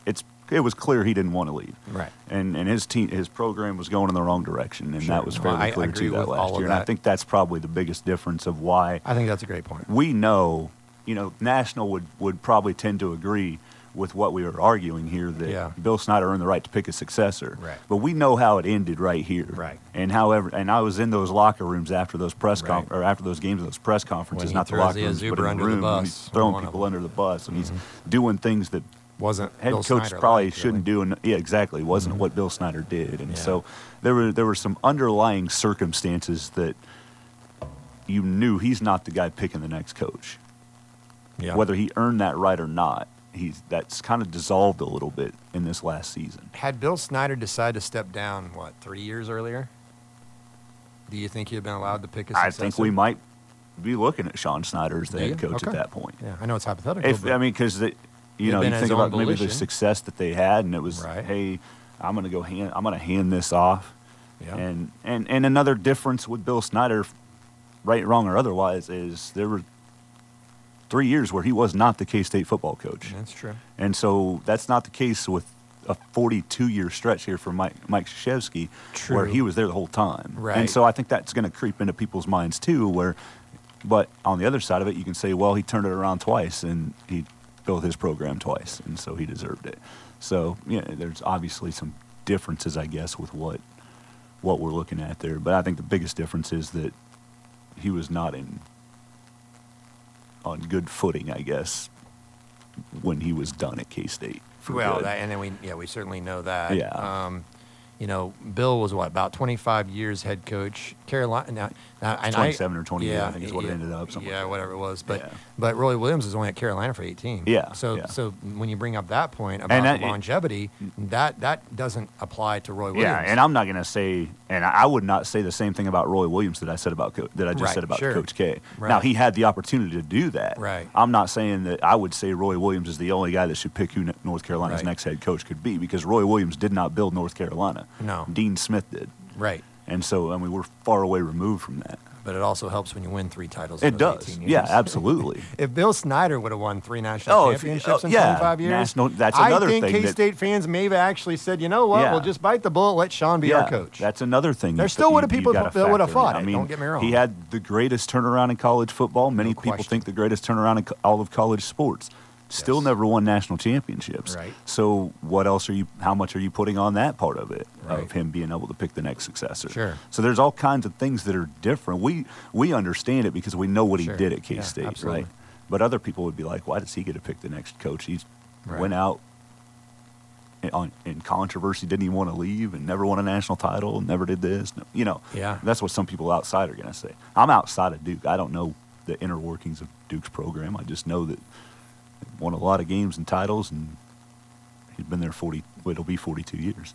it was clear he didn't want to leave. Right. And and his team, his program was going in the wrong direction, and Sure. that was No, fairly I clear agree too that with last all of year. And I that. think that's probably the biggest difference of why I think that's a great point. we know, you know, National would, would probably tend to agree with what we were arguing here that Yeah. Bill Snyder earned the right to pick a successor. Right. But we know how it ended right here. Right. And however, and I was in those locker rooms after those press Right. con- or after those games, those press conferences, When he not the throws locker the rooms, but Zuber in the under the room. when bus, he's throwing one of people them. under the bus, and Mhm. he's doing things that Wasn't head Bill coach Snyder probably like, shouldn't really. do. And yeah, exactly, wasn't Mhm. what Bill Snyder did. And Yeah. so there were there were some underlying circumstances that you knew he's not the guy picking the next coach. Yeah. Whether he earned that right or not, he's that's kind of dissolved a little bit in this last season. Had Bill Snyder decided to step down, what, three years earlier? Do you think he'd been allowed to pick a I successor? think we might be looking at Sean Snyder as the Do head you? coach Okay. at that point. Yeah, I know it's hypothetical. If but I mean, because you He'd know, been you his think own about maybe the volition. success that they had, and it was, Right. hey, I'm going to go hand, I'm going to hand this off. Yeah. And and and another difference with Bill Snyder, right, wrong, or otherwise, is there were three years where he was not the K-State football coach, That's true. and so that's not the case with a forty-two year stretch here for Mike Mike Krzyzewski, where True. he was there the whole time. Right. And so I think that's going to creep into people's minds too. Where, but on the other side of it, you can say, well, he turned it around twice, and he built his program twice, and so he deserved it. So yeah, there's obviously some differences, I guess, with what what we're looking at there. But I think the biggest difference is that he was not in on good footing, I guess, when he was done at K-State. for Well, good. that, and then we, yeah, we certainly know that. Yeah. Um, you know, Bill was what, about twenty-five years head coach. Carolina, now, now, and I- twenty-seven or twenty-eight, yeah, I think is what it yeah, ended up, something Yeah, like that. whatever it was. But Yeah. but Roy Williams was only at Carolina for eighteen. Yeah, So yeah. so when you bring up that point about that- the longevity, that that doesn't apply to Roy Williams. Yeah, and I'm not going to say, and I would not say the same thing about Roy Williams that I said about Co- that I just Right, said about sure. Coach K. Right. Now he had the opportunity to do that. Right. I'm not saying that I would say Roy Williams is the only guy that should pick who North Carolina's Right. next head coach could be, because Roy Williams did not build North Carolina. No. Dean Smith did, Right. and so I mean we're far away removed from that. But it also helps when you win three titles. in It those does, eighteen years. yeah, absolutely. If Bill Snyder would have won three national Oh, if- championships oh, in yeah, twenty-five years, national- that's another I think thing that- K-State fans may have actually said, you know what, Yeah. we'll just bite the bullet, let Sean be yeah, our coach. That's another thing. There you- still you- would have you people gotta that would have factor in. fought I it, mean, don't get me wrong. He had the greatest turnaround in college football. Many No people question. think the greatest turnaround in co- all of college sports. Still Yes. never won national championships. Right. So what else are you? How much are you putting on that part of it, Right. of him being able to pick the next successor? Sure. So there's all kinds of things that are different. We we understand it because we know what Sure. he did at Yeah, K-State, absolutely. right? But other people would be like, why does he get to pick the next coach? He's Right. went out in, on, in controversy, didn't even want to leave, and never won a national title, and never did this. No, you know, Yeah. that's what some people outside are going to say. I'm outside of Duke. I don't know the inner workings of Duke's program. I just know that they won a lot of games and titles, and he's been there forty. Well, it'll be forty-two years.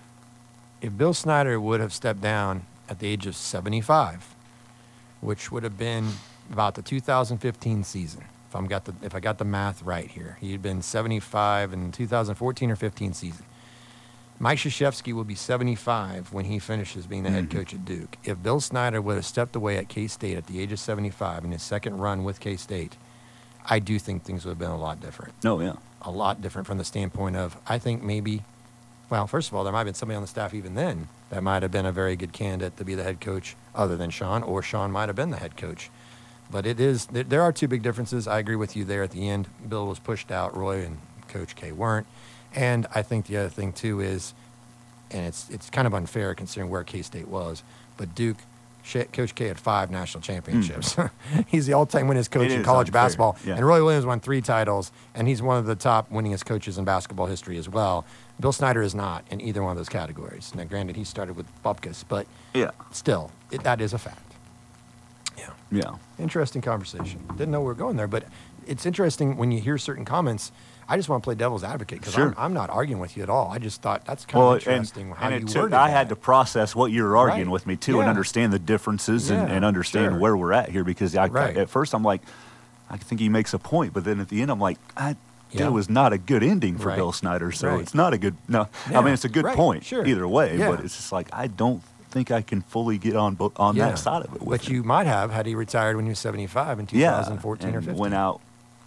If Bill Snyder would have stepped down at the age of seventy-five, which would have been about the two thousand fifteen season, if I'm got the if I got the math right here, he'd been seventy-five in two thousand fourteen or fifteen season. Mike Krzyzewski will be seventy-five when he finishes being the head Mhm. coach at Duke. If Bill Snyder would have stepped away at K-State at the age of seventy-five in his second run with K-State, I do think things would have been a lot different. No, yeah. A lot different from the standpoint of, I think maybe, well, first of all, there might have been somebody on the staff even then that might have been a very good candidate to be the head coach other than Sean, or Sean might have been the head coach. But it is, there, there are two big differences. I agree with you there at the end. Bill was pushed out, Roy and Coach K weren't. And I think the other thing too is, and it's it's kind of unfair considering where K-State was, but Duke, Sh- Coach K had five national championships. He's the all-time winningest coach It in is college unfair, basketball. yeah. And Roy Williams won three titles, and he's one of the top winningest coaches in basketball history as well. Bill Snyder is not in either one of those categories. Now, granted, he started with Bupkis, but Yeah. still, it, that is a fact. Yeah. Yeah. Interesting conversation. Didn't know we were going there, but it's interesting when you hear certain comments. I just want to play devil's advocate because Sure. I'm, I'm not arguing with you at all. I just thought that's kind Well, of interesting and, how and you it took, worded I that. had to process what you were arguing Right. with me too, and Yeah. understand the differences and, Yeah, and understand sure. where we're at here. Because I, Right. at first I'm like, I think he makes a point, but then at the end I'm like, I, Yeah. it was not a good ending for Right. Bill Snyder, so Right. it's not a good. No, Yeah. I mean it's a good Right. point Sure. either way, Yeah. but it's just like I don't think I can fully get on bo- on Yeah. that side of it. With But him. you might have had he retired when he was seventy-five in yeah, two thousand fourteen or and fifteen. went out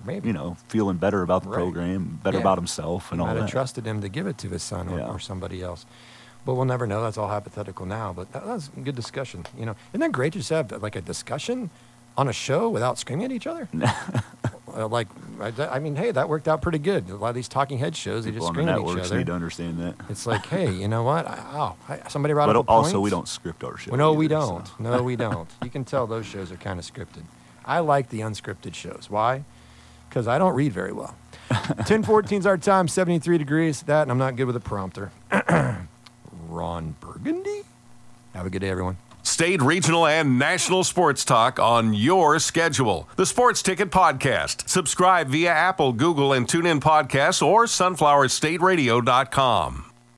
Maybe. you know, feeling better about the Right. program, better Yeah. about himself, and He all might that. have trusted him to give it to his son or, Yeah. or somebody else. But we'll never know. That's all hypothetical now. But that, that was a good discussion. You know, isn't that great to just have like a discussion on a show without screaming at each other? Uh, like, I, I mean, hey, that worked out pretty good. A lot of these talking head shows, they People just on the scream at each networks other. need to understand that. It's like, hey, you know what? I, oh, I, somebody brought But up a also, point. we don't script our show. Well, no, we either, don't. so. No, we don't. You can tell those shows are kind of scripted. I like the unscripted shows. Why? Because I don't read very well. ten fourteen is our time, seventy-three degrees. That, and I'm not good with a prompter. Ron Burgundy? Have a good day, everyone. State, regional, and national sports talk on your schedule. The Sports Ticket Podcast. Subscribe via Apple, Google, and TuneIn Podcasts or sunflower state radio dot com.